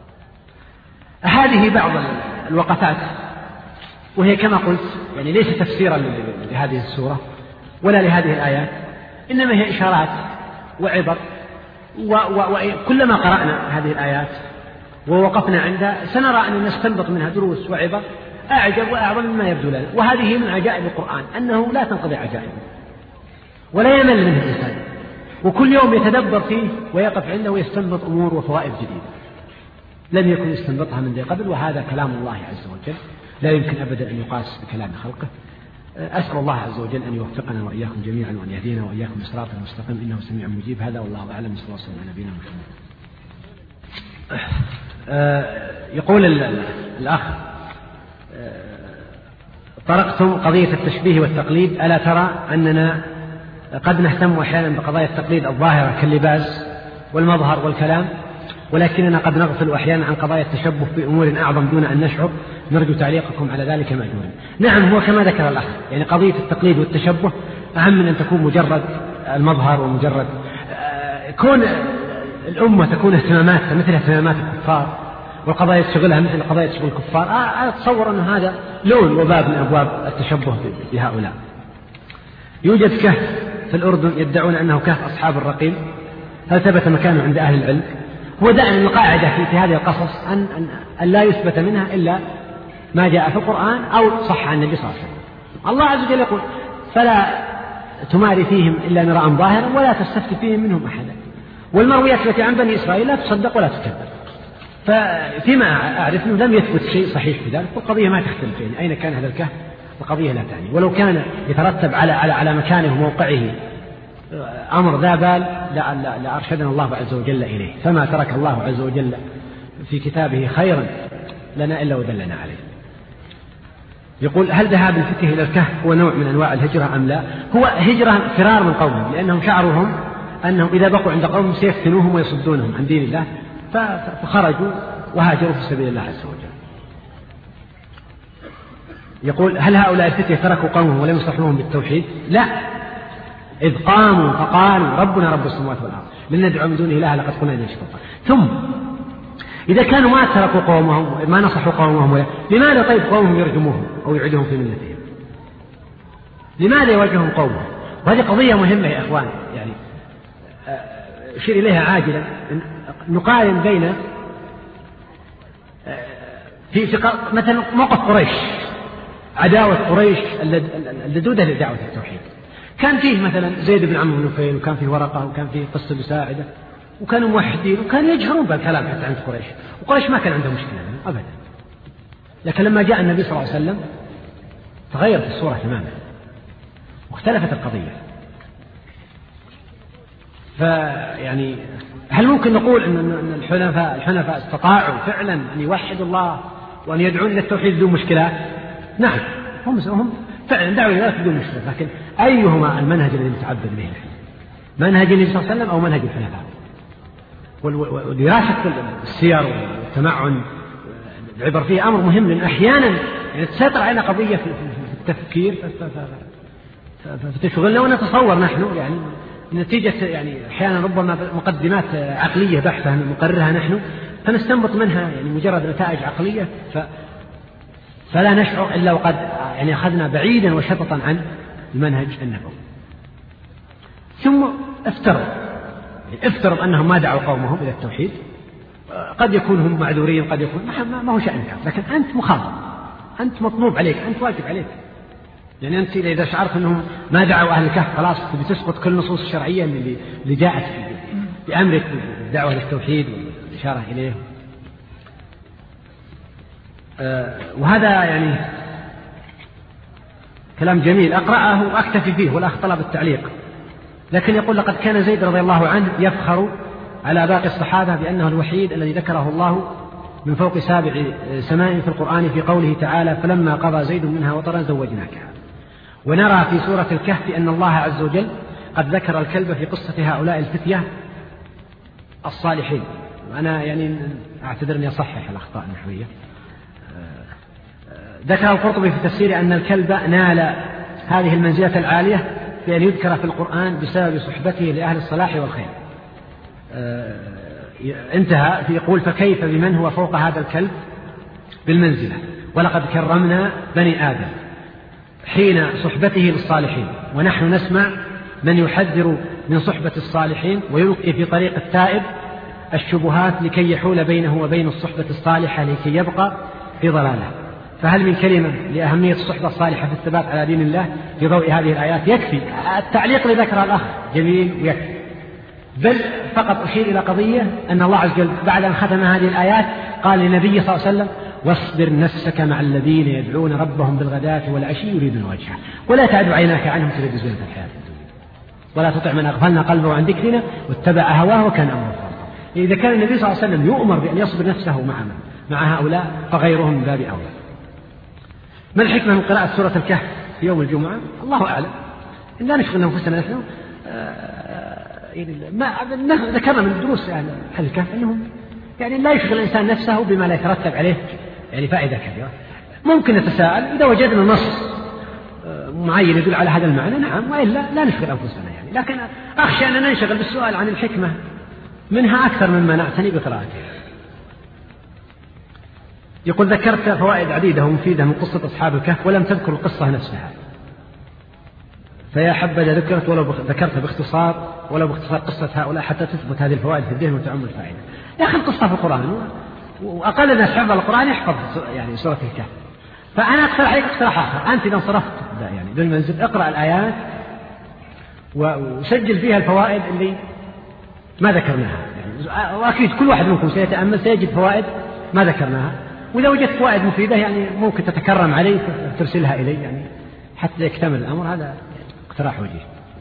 هذه بعض الوقفات، وهي كما قلت يعني ليس تفسيرا لهذه السورة ولا لهذه الآيات، إنما هي إشارات وعبر. وكلما قرأنا هذه الآيات ووقفنا عندها سنرى أن نستنبط منها دروس وعبر أعجب وأعظم مما يبدو لنا. وهذه من عجائب القرآن، أنه لا تنقضي عجائبه ولا يمل منه الإنسان، وكل يوم يتدبر فيه ويقف عنده ويستنبط أمور وفوائد جديدة لم يكن يستنبطها من ذي قبل. وهذا كلام الله عز وجل لا يمكن أبدا أن يقاس بكلام خلقه. أسأل الله عز وجل أن يوفقنا وإياكم جميعا وأن يهدينا وإياكم صراطا مستقيما، إنه سميع مجيب. هذا والله أعلم، صلى الله عليه وسلم على نبينا محمد. يقول الأخ: طرقتم قضية التشبيه والتقليد، ألا ترى أننا قد نهتم أحيانا بقضايا التقليد الظاهرة كاللباس والمظهر والكلام، ولكننا قد نغفل أحيانا عن قضايا التشبه في أمور أعظم دون أن نشعر. نرجو تعليقكم على ذلك مأجورا. نعم، هو كما ذكر الأخ، يعني قضية التقليد والتشبه أهم من أن تكون مجرد المظهر ومجرد كون الأمة تكون اهتماماتها مثل اهتمامات الكفار والقضايا تشغلها مثل قضايا تشغل الكفار. أتصور أن هذا لون وباب من أبواب التشبه بهؤلاء. يوجد كهف في الأردن يدعون أنه كهف أصحاب الرقيم. هل ثبت مكانه عند أهل العلم؟ هو دائما القاعدة في هذه القصص أن لا يثبت منها إلا ما جاء في القرآن أو صح عن النبي صلى الله عليه وسلم. الله عز وجل يقول: فلا تماري فيهم إلا مراء ظاهرا ولا تستفتي فيهم منهم أحدا. والمرويات التي عن بني إسرائيل لا تصدق ولا تكذب. ففيما أعرف أنه لم يثبت شيء صحيح في ذلك، والقضية ما تختلف. يعني أين كان هذا الكهف القضية لا تعني، ولو كان يترتب على مكانه وموقعه أمر ذا بال لأرشدنا الله عز وجل إليه. فما ترك الله عز وجل في كتابه خيرا لنا إلا ودلنا عليه. يقول: هل ذهاب الفتية إلى الكهف هو نوع من أنواع الهجرة أم لا؟ هو هجرة فرار من قومهم، لأنهم شعرهم أنهم إذا بقوا عند قوم سيفتنوهم ويصدونهم عن دين الله، فخرجوا وهاجروا في سبيل الله عز وجل. يقول: هل هؤلاء الفتية تركوا قومهم ولم يصحوهم بالتوحيد؟ لا، إذ قاموا فقالوا ربنا رب السماوات والأرض لن ندعو من دونه إلها لقد قلنا إذا شططا. ثم إذا كانوا ما تركوا قومهم ما نصحوا قومهم، لماذا طيب قومهم يرجموهم أو يعيدهم في ملتهم؟ لماذا يواجههم قومهم؟ وهذه قضية مهمة يا إخوان، يعني أشير إليها عاجلا. نقارن بين في مثلا موقف قريش، عداوة قريش اللدودة لدعوة التوحيد. كان فيه مثلا زيد بن عمرو بن نفيل، وكان فيه ورقة، وكان فيه قصة مساعدة، وكانوا موحدين، وكانوا يجهرون بالكلام حتى عند قريش، وقريش ما كان عندهم مشكلة أبدا. لكن لما جاء النبي صلى الله عليه وسلم تغيرت الصورة تماما واختلفت القضية. فيعني هل ممكن نقول أن الحنفاء استطاعوا فعلا أن يوحدوا الله وأن يدعون إلى التوحيد بدون مشكلة؟ نعم، هم فعلا دعوا إلى ذلك بدون مشكلة. لكن أيهما المنهج الذي نتعبد به نحن؟ منهج النبي صلى الله عليه وسلم أو منهج الحنفاء؟ ودراسة السير والتمعن العبر فيه أمر مهم، لأن أحيانا يعني تسيطر علينا قضية في التفكير فتشغلنا ونتصور نحن يعني نتيجة يعني أحيانا ربما مقدمات عقلية بحثة نقررها نحن، فنستنبط منها يعني مجرد نتائج عقلية، فلا نشعر إلا وقد يعني أخذنا بعيدا وشططا عن المنهج النبوي. ثم افترض أنهم ما دعوا قومهم إلى التوحيد. قد يكون هم معذورين، قد يكون ما هو شأنك، لكن أنت مخاطب، أنت مطلوب عليك، أنت واجب عليك. يعني أنت إذا شعرت أنهم ما دعوا أهل الكهف خلاص بتسقط كل النصوص الشرعية اللي جاءت بأمرك بالدعوة للتوحيد والإشارة إليه. وهذا يعني كلام جميل أقرأه وأكتفي فيه، والأخ طلب التعليق. لكن يقول: لقد كان زيد رضي الله عنه يفخر على باقي الصحابة بأنه الوحيد الذي ذكره الله من فوق 7 سماء في القرآن في قوله تعالى: فلما قضى زيد منها وطرا زوجناكها. ونرى في سورة الكهف أن الله عز وجل قد ذكر الكلب في قصة هؤلاء الفتية الصالحين. وأنا يعني أعتذر أني أصحح الأخطاء النحوية. ذكر القرطبي في تفسيره أن الكلب نال هذه المنزلة العالية بأن يذكر في القرآن بسبب صحبته لأهل الصلاح والخير. انتهى في يقول فكيف بمن هو فوق هذا الكلب بالمنزلة، ولقد كرمنا بني آدم حين صحبته للصالحين، ونحن نسمع من يحذر من صحبة الصالحين ويلقي في طريق التائب الشبهات لكي يحول بينه وبين الصحبة الصالحة لكي يبقى في ضلاله. فهل من كلمة لأهمية الصحبة الصالحة في الثبات على دين الله في ضوء هذه الآيات؟ يكفي التعليق لذكر الأخ جميل ويكفي، بل فقط أشير إلى قضية أن الله عز وجل بعد أن ختم هذه الآيات قال للنبي صلى الله عليه وسلم واصبر نفسك مع الذين يدعون ربهم بالغداة والعشي يريدون وجهه ولا تعد عيناك عنهم تريد زينة الحياة الدنيا ولا تطع من أغفلنا قلبه عن ذكرنا واتبع هواه وكان أمره فرطا. إذا كان النبي صلى الله عليه وسلم يؤمر بأن يصبر نفسه مع هؤلاء فغيرهم من باب أولى. ما الحكمة من قراءة سورة الكهف في يوم الجمعة؟ الله أعلم. إن لا نشغل أنفسنا نحن ما ذكرنا من دروس أهل الكهف أنهم يعني لا يشغل الإنسان نفسه بما لا يترتب عليه يعني فائدة كبيرة. ممكن نتساءل إذا وجدنا نص معين يدل على هذا المعنى نعم، وإلا لا نشغل أنفسنا يعني. لكن أخشى أن ننشغل بالسؤال عن الحكمة منها أكثر مما نعتني بقراءتها. يقول ذكرت فوائد عديدة ومفيدة من قصة أصحاب الكهف ولم تذكر القصة نفسها، فيا حبذا ذكرت باختصار ولو باختصار قصة هؤلاء حتى تثبت هذه الفوائد في الذهن وتعم الفائدة. يا أخي القصة في القرآن، وأقل الناس حفظ القرآن يحفظ يعني سورة الكهف. فأنا أقترح عليك اقتراح آخر، أنت إذا انصرفت يعني بالمنزل اقرأ الآيات وسجل فيها الفوائد اللي ما ذكرناها يعني، وأكيد كل واحد منكم سيتأمل سيجد فوائد ما ذكرناها، وإذا وجدت فوائد مفيدة يعني ممكن تتكرم علي وترسلها إلي يعني حتى يكتمل الأمر. هذا اقتراح وجيه.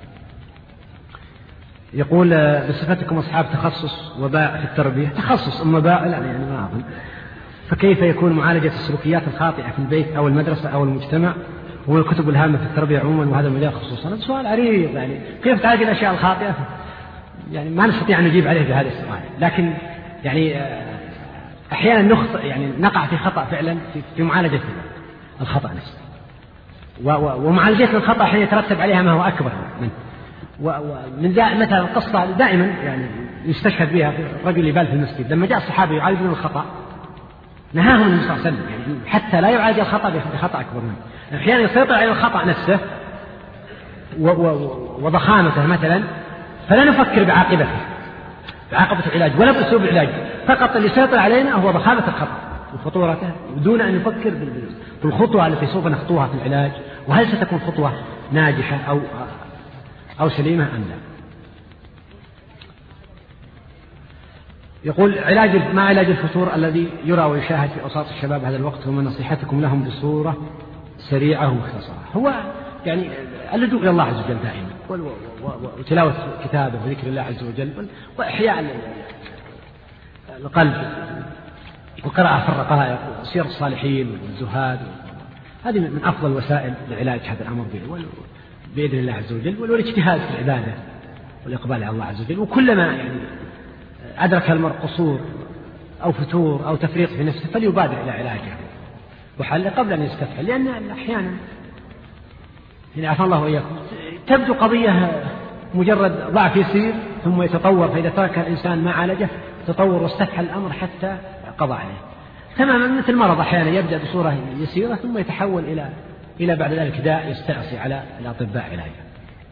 يقول بصفتكم أصحاب تخصص وباء في التربية، تخصص أما باء لا يعني ما أظن، فكيف يكون معالجة السلوكيات الخاطئة في البيت أو المدرسة أو المجتمع والكتب الهامة في التربية عموما وهذا المجال خصوصا؟ هذا سؤال عريض يعني، كيف تعالج الأشياء الخاطئة يعني ما نستطيع أن نجيب عليه بهذا السؤال. لكن يعني أحيانا نخطئ يعني نقع في خطأ فعلا في معالجة الخطأ نفسه، ومعالجة الخطأ حين يترتب عليها ما هو أكبر منه. ومن مثلا القصة دائما يعني يستشهد بها رجل يبال في المسجد لما جاء الصحابي يعالجون الخطأ نهاهم النبي صلى الله عليه وسلم يعني حتى لا يعالج الخطأ بخطأ أكبر منه. أحيانا يسيطر على الخطأ نفسه وضخامته مثلا، فلا نفكر بعاقبة العلاج ولا بأسلوب العلاج، فقط اللي يسيطر علينا هو ضخامة الخطأ وخطورته دون أن نفكر بالخطوة التي سوف نخطوها في العلاج، وهل ستكون خطوة ناجحة أو سليمة أم لا. يقول ما علاج الفتور الذي يرى ويشاهد في أوساط الشباب هذا الوقت، وما نصيحتكم لهم بصورة سريعة ومختصرة؟ هو يعني اللجوء إلى الله عز وجل دائما وتلاوة كتابه وذكر الله عز وجل وإحياء القلب وقراءة في الرقائق وسير الصالحين والزهاد، هذه من أفضل وسائل لعلاج هذا الأمر بإذن الله عز وجل، والاجتهاد في العبادة والإقبال على الله عز وجل. وكلما يعني أدرك المرء قصور أو فتور أو تفريط في نفسه فليبادر إلى علاجه وحله قبل أن يستفحل، لأن أحيانا يعني عفى الله وإياكم تبدو قضية مجرد ضعف يسير ثم يتطور، فإذا ترك الإنسان ما عالجه تطور واستفحل الأمر حتى قضى عليه تماما. مثل المرض أحيانا يبدأ بصورة يسيرة ثم يتحول إلى بعد ذلك داء يستعصي على الأطباء علاجه.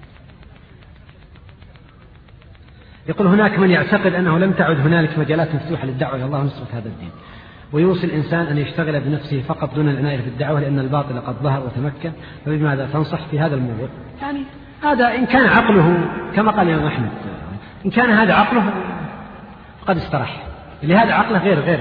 يقول هناك من يعتقد أنه لم تعد هنالك مجالات مفتوحة للدعوة إلى الله ونصرة هذا الدين، ويوصي الإنسان أن يشتغل بنفسه فقط دون العناية بالدعوة لأن الباطل قد ظهر وتمكن، فبماذا تنصح في هذا الموضوع؟ يعني هذا إن كان عقله كما قال الإمام أحمد، إن كان هذا عقله قد استراح، اللي هذا عقله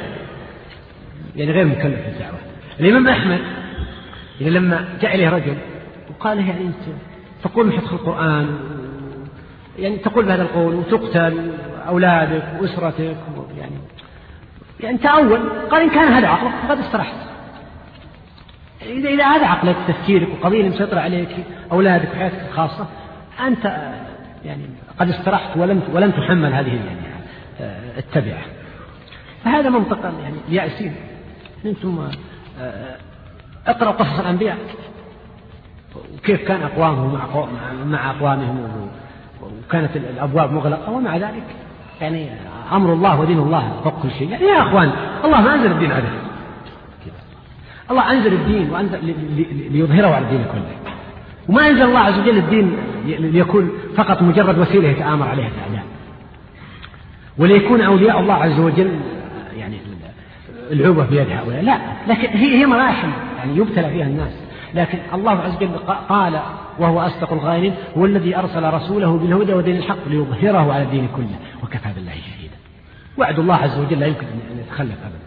غير مكلف بالدعوة. الإمام أحمد لما جاء إليه رجل وقال له يعني أنت تقول من حفظ القرآن يعني تقول بهذا القول وتقتل أولادك وأسرتك يعني تأول، قال إن كان هذا عقلك فقد استرحت. إذا هذا عقلك تفكيرك وقضية اللي مسيطرة عليك أولادك وحياتك الخاصة، أنت يعني قد استرحت ولم تحمل هذه يعني التبعة. فهذا منطقا يعني يأسين. أنتم اقرأوا قصص الأنبياء وكيف كان أقوامهم مع أقوامهم، وكانت الأبواب مغلقة، ومع ذلك يعني أمر الله ودين الله فوق كل شيء. يعني يا أخوان، الله ما أنزل الدين عدل، الله أنزل الدين ليظهره على الدين كله، وما أنزل الله عز وجل الدين ليكون فقط مجرد وسيلة يتآمر عليها الأعداء، وليكون أولياء الله عز وجل يعني العوبة بيد هؤلاء. لا، لكن هي مراحل يعني يبتلى فيها الناس. لكن الله عز وجل قال وهو أصدق القائلين: هو الذي أرسل رسوله بالهدى ودين الحق ليظهره على الدين كله وكفى بالله شهيدا. وعد الله عز وجل لا يمكن أن يتخلف أبدا.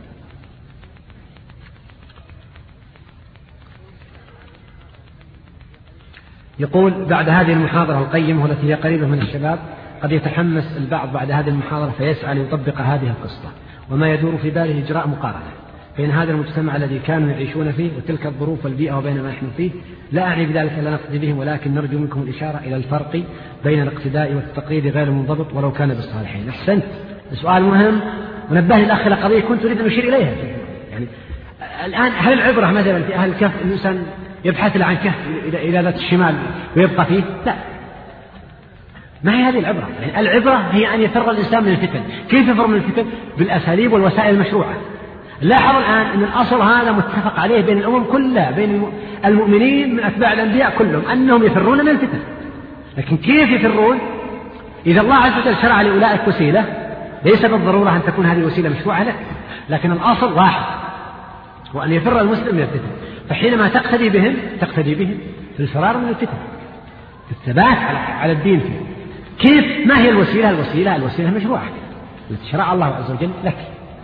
يقول: بعد هذه المحاضرة القيمة والتي هي قريبة من الشباب، قد يتحمس البعض بعد هذه المحاضرة فيسعى ليطبق هذه القصة، وما يدور في باله إجراء مقارنة بين هذا المجتمع الذي كانوا يعيشون فيه وتلك الظروف والبيئة وبين ما نحن فيه. لا أعني بذلك لا نقتدي بهم، ولكن نرجو منكم الإشارة إلى الفرق بين الاقتداء والتقليد غير المنضبط ولو كان بالصالحين. أحسنت، سؤال مهم، ونبهني الأخ إلى قضية كنت أريد أن أشير إليها. يعني الآن هل العبرة مثلا في أهل الكهف الإنسان يبحث عن كهف إلى ذات الشمال ويبقى فيه؟ لا، ما هي هذه العبرة. يعني العبرة هي أن يفر الإنسان من الفتن. كيف يفر من الفتن؟ بالأساليب والوسائل المشروعة. لاحظوا الآن أن الأصل هذا متفق عليه بين الأمم كلها، بين المؤمنين من أتباع الأنبياء كلهم، أنهم يفرون من الفتن. لكن كيف يفرون؟ إذا الله عز وجل شرع لأولئك وسيلة، ليس بالضرورة أن تكون هذه وسيلة مشروعة لك، لكن الأصل واحد، وأن يفر المسلم من الفتن. فحينما تقتدي بهم في الفرار من الفتن، في الثبات على الدين فيه. كيف؟ ما هي الوسيلة؟ الوسيلة مشروعة التي شرع الله عز وجل لك.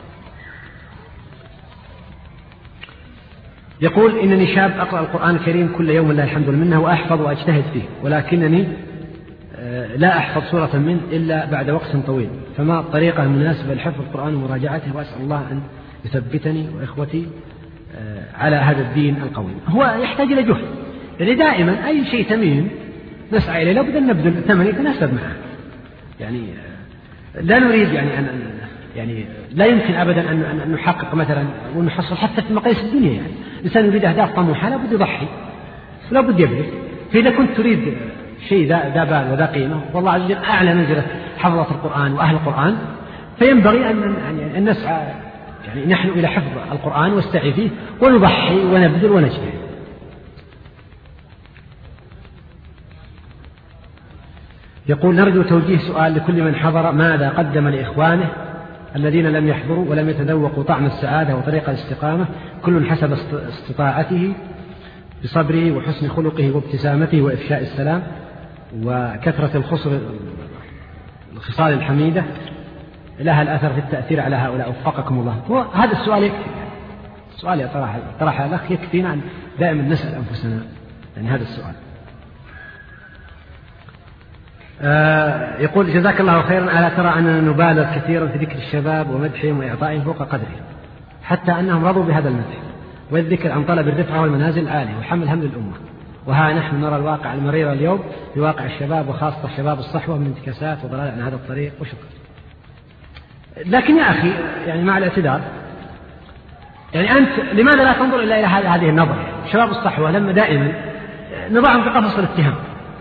يقول: إنني شاب أقرأ القرآن الكريم كل يوم لله الحمد منه، وأحفظ وأجتهد فيه، ولكنني لا أحفظ سورة منه إلا بعد وقت طويل، فما الطريقة المناسبة لحفظ القرآن ومراجعته؟ وأسأل الله أن يثبتني وإخوتي على هذا الدين القويم. هو يحتاج إلى جهد. يعني دائما أي شيء تميم نسعى إليه لابد أن نبذل ثمن يتناسب معه. يعني لا نريد يعني لا يمكن أبدا أن نحقق مثلا ونحصل حتى في مقاييس الدنيا. يعني الإنسان يريد أهداف طموحة لابد يضحي، لابد يبذل. فإذا كنت تريد شيء ذا بال وذا قيمة، والله عز وجل أعلى منزلة حفظة القرآن وأهل القرآن، فينبغي أن نسعى يعني نحن إلى حفظ القرآن واستعي فيه ونضحي ونبذل ونجتهد. يقول: نرجو توجيه سؤال لكل من حضر، ماذا قدم لإخوانه الذين لم يحضروا ولم يتذوقوا طعم السعادة وطريق الاستقامة، كل حسب استطاعته بصبره وحسن خلقه وابتسامته وإفشاء السلام وكثرة الخصال الحميدة لها الأثر في التأثير على هؤلاء، وفقكم الله. هذا السؤال يكفي، السؤال طرح الأخ يكفينا أن دائما نسأل أنفسنا يعني هذا السؤال. يقول: جزاك الله خيرا، ألا ترى أننا نبالغ كثيرا في ذكر الشباب ومدحهم وإعطائهم فوق قدرهم، حتى أنهم رضوا بهذا المدح والذكر عن طلب الرفعة والمنازل العالية وحمل هم للأمة، وها نحن نرى الواقع المرير اليوم بواقع الشباب وخاصة شباب الصحوة من انتكاسات وضلال عن هذا الطريق وشكرا. لكن يا أخي يعني مع الاعتذار، يعني أنت لماذا لا تنظر إلا إلى هذه النظرة؟ شباب الصحوة لما دائما نضعهم في قفص الاتهام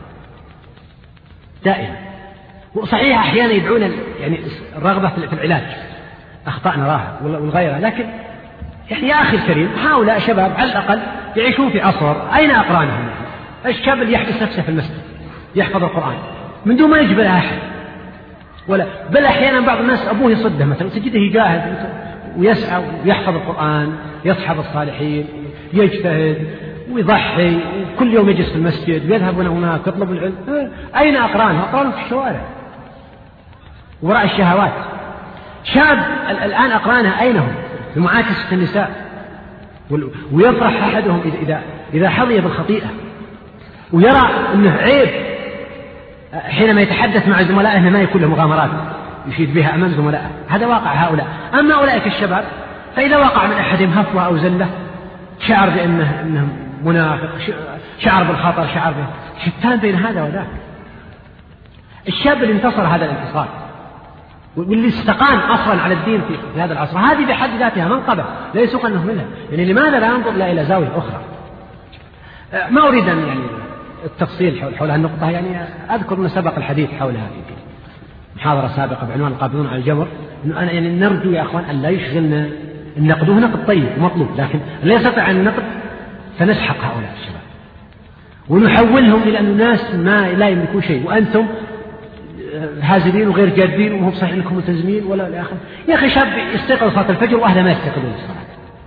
دائما، وصحيح أحيانا يدعون يعني الرغبة في العلاج، أخطاء نراها والغيرها، لكن يعني يا أخي الكريم هؤلاء شباب على الأقل يعيشون في عصر أين أقرانهم؟ الشاب اللي يحبس نفسه في المسجد يحفظ القرآن من دون ما يجبر أحد، ولا بل أحيانا بعض الناس أبوه يصده مثلا، تجده يجاهد ويسعى ويحفظ القرآن، يصحب الصالحين، يجتهد ويضحي، وكل يوم يجلس في المسجد ويذهب هناك يطلب العلم. أين أقرانه؟ أقرانه في الشوارع وراء الشهوات. شاب الآن أقرانه أين هم؟ بمعاكسة النساء، ويفرح أحدهم إذا حظي بالخطيئة، ويرى أنه عيب حينما يتحدث مع زملائه ما يكون له مغامرات يشيد بها أمام زملائه. هذا واقع هؤلاء. أما أولئك الشباب فإذا وقع من أحدهم هفوة أو زلة شعر بأنه منافق، شعر بالخطر، شعر شتان بين هذا وذاك. الشاب اللي انتصر هذا الانتصار واللي استقام أصلا على الدين في هذا العصر، هذه بحد ذاتها منقبة لا يسوق أنه منها. يعني لماذا لا ننظر إلى زاوية أخرى؟ ما أريد أن يعني التفصيل حول النقطة، يعني أذكر أن سبق الحديث حولها في محاضرة سابقة بعنوان القابضون على الجمر، أنه أنا يعني نرجو يا أخوان أن لا يشغلنا النقد، وهو نقد طيب ومطلوب، لكن لا يستطيع أن النقد فنسحق هؤلاء الشباب ونحولهم إلى أن الناس ما لا يملكون شيء، وأنتم هازلين وغير جادين، وهم صحيح أنكم ملتزمين ولا الآخر. يا أخي شاب يستيقظ صلاة الفجر وأهله ما يستيقظون الصلاة،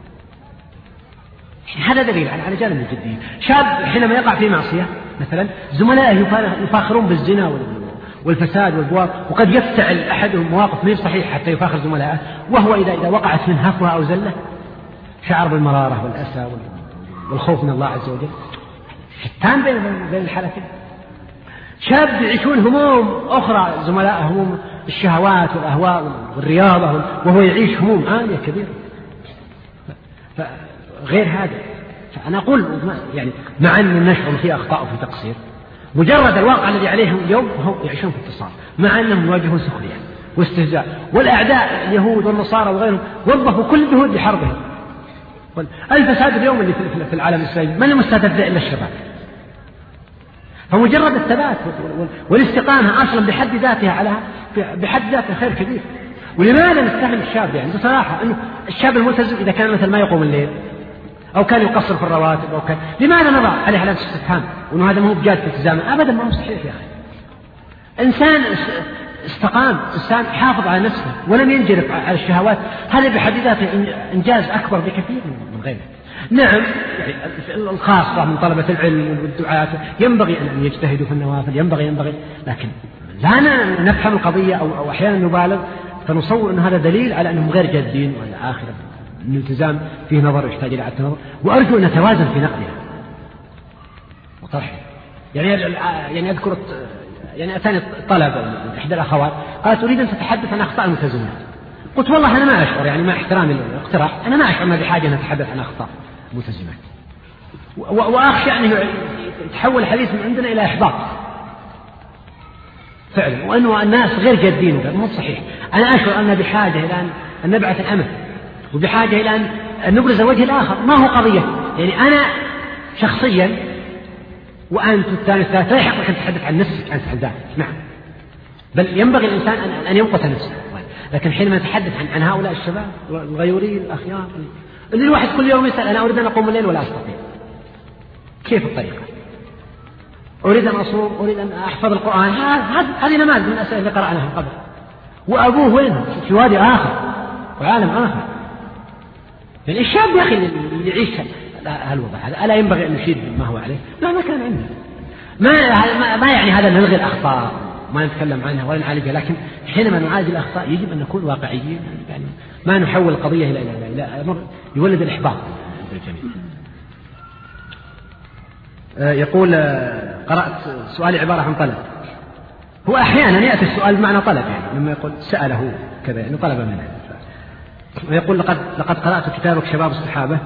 هذا دليل على جانب الجدية. شاب حينما يقع في معصية مثلا زملائه يفاخرون بالزنا والفساد والبوار، وقد يفتعل أحدهم مواقف غير صحيحة حتى يفاخر زملائه، وهو إذا وقعت من هفوة أو زلة شعر بالمرارة والأسى والخوف من الله عز وجل. شتان بين الحالتين. شاب يعيشون هموم أخرى زملائه، هموم الشهوات والأهواء والرياضة، وهو يعيش هموم عالية كبيرة. غير هذا، فأنا أقول يعني مع أن نشعر في أخطاء وفي تقصير، مجرد الواقع الذي عليهم اليوم هم يعيشون في اتصال، مع أنهم يواجهون سخرية واستهزاء، والأعداء اليهود والنصارى وغيرهم وظفوا كل الجهود لحربهم. الفساد اليوم اللي في العالم الإسلامي من المستهدف إلا الشباب. فمجرد الثبات والاستقامة أصلا بحد ذاتها بحد ذاتها خير كبير. ولماذا نستهم الشاب؟ يعني بصراحة أنه الشاب الملتزم إذا كان مثل ما يقوم الليل أو كان يقصر في الرواتب أو كان، لماذا نضع عليه علامة استفهام وأنه هذا ما هو بجاد في التزامه؟ أبدا ما هو صحيح يا أخي. إنسان استقام، إنسان حافظ على نفسه ولم ينجرف على الشهوات، هذا بحد ذاته إنجاز أكبر بكثير من غيره. نعم يعني الخاصة من طلبة العلم والدعاة ينبغي أن يجتهدوا في النوافل، ينبغي، لكن لا نفهم القضية أو أحيانا نبالغ فنصور أن هذا دليل على أنهم غير جادين ولا آخر. الالتزام فيه نظر يحتاج إلى عدة نظر، وأرجو أن نتوازن في نقدها وطرحها. يعني أذكر يعني أتاني طلب إحدى الأخوات قالت أريد أن تتحدث عن أخطاء الملتزمين. قلت والله أنا ما أشعر، يعني مع احترامي الاقتراح، أنا ما أشعر بحاجة أن أتحدث عن أخطاء الملتزمات، وأخشى أن يتحول الحديث من عندنا إلى إحباط فعلا، وأنه الناس غير جادين وغير مو صحيح. أنا أشعر أن بحاجة إلى أن نبعث الأمل، وبحاجة إلى أن نبرز الوجه الآخر. ما هو قضية يعني أنا شخصيا وأنت الثاني الثالث لا يحق أن تتحدث عن نفسك عن ذاتك، نعم، بل ينبغي الإنسان أن ينقص نفسه. لكن حينما نتحدث عن هؤلاء الشباب الغيورين الأخيار اللي الواحد كل يوم يسأل أنا أريد أن أقوم الليل ولا أستطيع، كيف الطريقة؟ أريد أن أصوم، أريد أن أحفظ القرآن، هذه نماذج من الأسئلة اللي قرأناها قبل. وأبوه وين؟ في وادي آخر وعالم آخر. يعني الشاب يا أخي اللي يعيش هالوضع هذا ألا ينبغي أن يشيد ما هو عليه؟ ما كان عنده. ما يعني هذا نلغي الأخطاء ما نتكلم عنها ولا نعالجها، لكن حينما نعالج الأخطاء يجب أن نكون واقعيين، يعني ما نحول القضية إلى أمر يولد الإحباط عند الجميع. يقول قرأت سؤالي عبارة عن طلب. هو أحيانا يأتي السؤال بمعنى طلب، يعني لما يقول سأله كذا يعني طلب منه. ويقول لقد قرأت كتابك شباب الصحابة،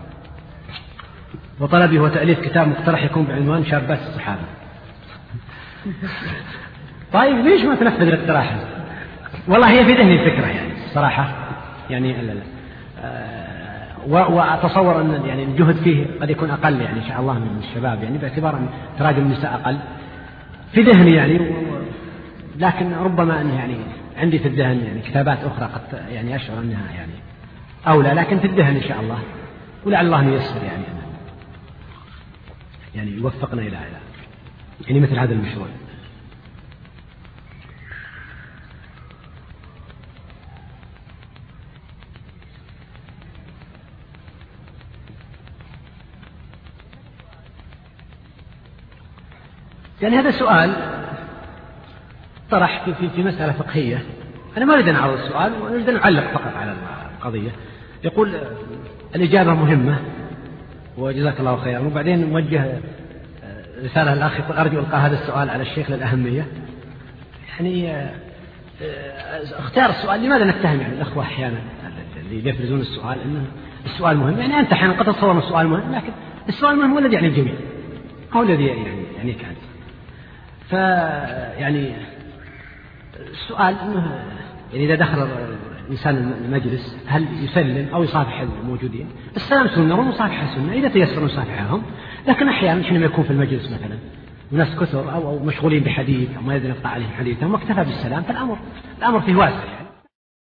وطلبي هو تأليف كتاب مقترح يكون بعنوان شابات الصحابة. طيب ليش ما تنفذ الاقتراح؟ والله هي في ذهني الفكرة يعني صراحة، يعني وأتصور أن يعني الجهد فيه قد يكون أقل يعني إن شاء الله من الشباب، يعني باعتبار أن تراجم النساء أقل في ذهني يعني، لكن ربما أن يعني عندي في الذهن يعني كتابات أخرى قد يعني أشعر أنها يعني أولى، لكن في الذهن إن شاء الله، ولعل الله ييسر يعني يوفقنا إلى يعني مثل هذا المشروع. يعني هذا سؤال طرح في مسألة فقهية، أنا ما أريد أن أعرض السؤال وأريد أن أعلق فقط على القضية. يقول الإجابة مهمة وجزاك الله خيرا، وبعدين نوجه رسالة للأخ يقول أرجو ألقى هذا السؤال على الشيخ للأهمية. يعني اختار السؤال، لماذا نتهم يعني الأخوة أحيانا اللي يفرزون السؤال أنه السؤال مهم. يعني أنت أحيانا قد تتصور أن السؤال مهم، لكن السؤال مهم هو الذي يعني الجميع، هو الذي يعنيك أنت. فيعني السؤال أنه يعني إذا دخل الإنسان المجلس هل يسلم أو يصافح الموجودين؟ السلام سنة والمصافحة سنة إذا تيسر نصافحهم، لكن أحيانا حينما يكون في المجلس مثلا وناس كثر أو مشغولين بحديث أو ما يقدر يقطع عليهم حديثهم واكتفى بالسلام، فالأمر فيه واسع.